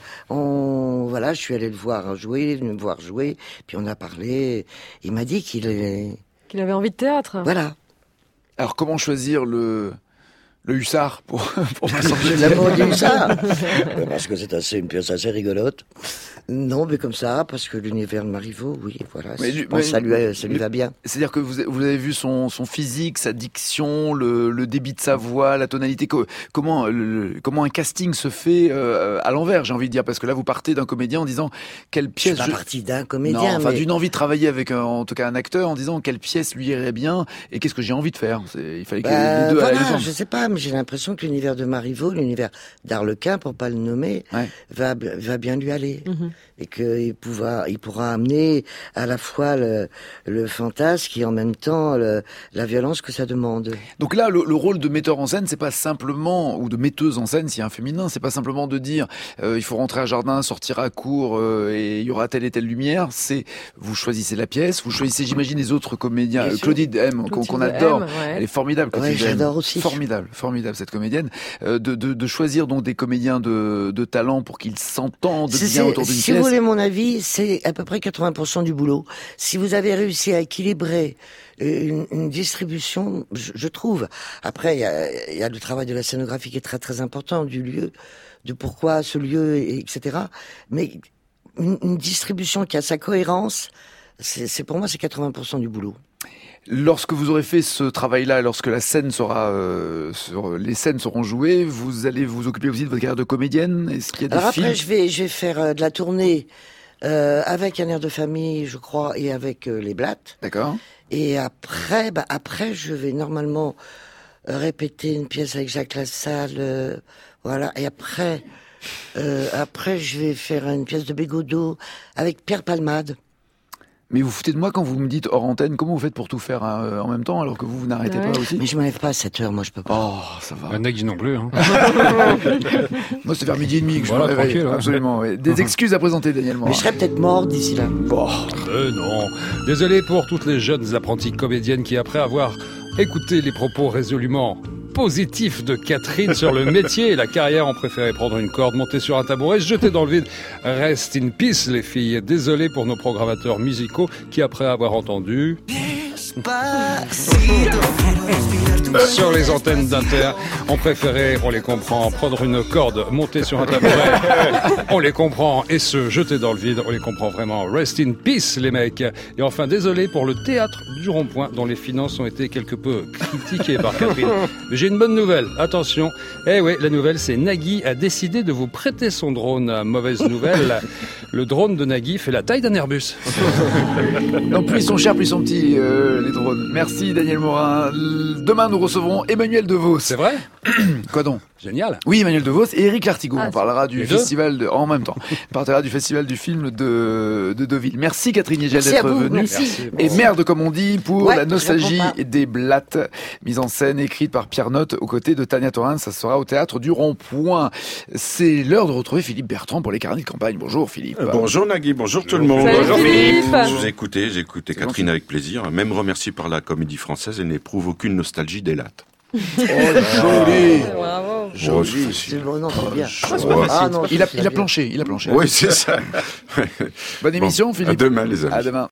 on, voilà, je suis allé le voir jouer, il est venu me voir jouer. Puis on a parlé. Il m'a dit qu'il est... Qu'il avait envie de théâtre. Voilà. Alors, comment choisir le... Le hussard pour, pour Vincent de Dienne. L'amour du hussard. Parce que c'est assez, une pièce assez rigolote. Non, mais comme ça, parce que l'univers de Marivaux, oui, voilà. Mais, je pense mais, ça lui, ça lui va bien. C'est-à-dire que vous, vous avez vu son, son physique, sa diction, le, le débit de sa voix, la tonalité. Comment, le, comment un casting se fait euh, à l'envers, j'ai envie de dire, parce que là, vous partez d'un comédien en disant quelle pièce. Je suis pas je... parti d'un comédien. Non, enfin, mais... d'une envie de travailler avec, un, en tout cas, un acteur, en disant quelle pièce lui irait bien et qu'est-ce que j'ai envie de faire. C'est, il fallait que bah, les deux voilà, aillent ensemble. Je sais pas. J'ai l'impression que l'univers de Marivaux, l'univers d'Arlequin, pour pas le nommer, ouais. va, va bien lui aller. Mm-hmm. Et qu'il pourra, il pourra amener à la fois le, le fantasme et en même temps le, la violence que ça demande. Donc là, le, le rôle de metteur en scène, c'est pas simplement, ou de metteuse en scène, s'il y a un féminin, c'est pas simplement de dire euh, il faut rentrer à jardin, sortir à court euh, et il y aura telle et telle lumière. C'est vous choisissez la pièce, vous choisissez, j'imagine, les autres comédiens. Euh, Claudine M, qu'on, qu'on adore, M, ouais. Elle est formidable. Ouais, j'adore aussi. Formidable, formidable cette comédienne. Euh, de, de, de choisir donc des comédiens de, de talent pour qu'ils s'entendent c'est, bien c'est, autour d'une si pièce. Si vous voulez mon avis, c'est à peu près quatre-vingts pour cent du boulot. Si vous avez réussi à équilibrer une, une distribution, je, je trouve. Après, il y a, y a le travail de la scénographie qui est très très important, du lieu, de pourquoi ce lieu, et cetera. Mais une, une distribution qui a sa cohérence, c'est, c'est pour moi c'est quatre-vingts pour cent du boulot. Lorsque vous aurez fait ce travail-là, lorsque la scène sera, euh, sur, les scènes seront jouées, vous allez vous occuper aussi de votre carrière de comédienne. Est-ce qu'il y a des Alors films après, je vais, je vais faire euh, de la tournée euh, avec Un air de famille, je crois, et avec euh, les Blattes. D'accord. Et après, bah après, je vais normalement euh, répéter une pièce avec Jacques Lassalle, euh, voilà. Et après, euh, après, je vais faire une pièce de Bégodeau avec Pierre Palmade. Mais vous foutez de moi quand vous me dites hors antenne, comment vous faites pour tout faire hein, en même temps alors que vous, vous n'arrêtez ouais. pas aussi? Mais je me lève pas à sept heures, moi je peux pas. Oh, ça va. Un nègre non plus. Hein. Moi c'est vers midi et demi que voilà, je me réveille. Absolument. Ouais. Des excuses à présenter, Daniel Morin. Mais je serais peut-être mort d'ici là. Bon. Euh, non. Désolé pour toutes les jeunes apprenties comédiennes qui, après avoir écouté les propos résolument positif de Catherine sur le métier et la carrière, ont préféré prendre une corde, monter sur un tabouret, se jeter dans le vide. Rest in peace, les filles. Désolé pour nos programmateurs musicaux qui, après avoir entendu sur les antennes d'Inter, ont préféré, on les comprend, prendre une corde, monter sur un tabouret, on les comprend, et se jeter dans le vide, on les comprend vraiment. Rest in peace, les mecs. Et enfin, désolé pour le théâtre du Rond-Point, dont les finances ont été quelque peu critiquées par Catherine. Mais j'ai une bonne nouvelle, attention. Eh oui, la nouvelle, c'est Nagui a décidé de vous prêter son drone. Mauvaise nouvelle, le drone de Nagui fait la taille d'un Airbus. Non, plus ils sont chers, plus ils sont petits, euh, les drones. Merci Daniel Morin. Demain, nous recevrons Emmanuel DeVos. C'est vrai? Quoi donc? Génial. Oui, Emmanuel DeVos et Éric Lartigot. Ah, on parlera du festival de, en même temps. On parlera du festival du film de, de Deauville. Merci Catherine Hegel d'être vous, venue. Merci. Et merde, comme on dit, pour ouais, la nostalgie des Blattes, mise en scène, écrite par Pierre Notte, aux côtés de Tania Torin. Ça sera au théâtre du Rond-Point. C'est l'heure de retrouver Philippe Bertrand pour les carnets de campagne. Bonjour Philippe. Euh, bonjour Nagui, bonjour tout le monde. Salut bonjour Philippe. Je vous ai écouté, j'ai écouté Catherine avec plaisir. Même remercié par la Comédie Française et n'éprouve aucune nostalgie des lattes. Oh, joli. Bravo. Joli. C'est bon, non, c'est bien. Oh, c'est pas ah, non, il, a, il a planché, il a planché. Oui, c'est ça. Bonne émission bon, Philippe. À demain les amis. À demain.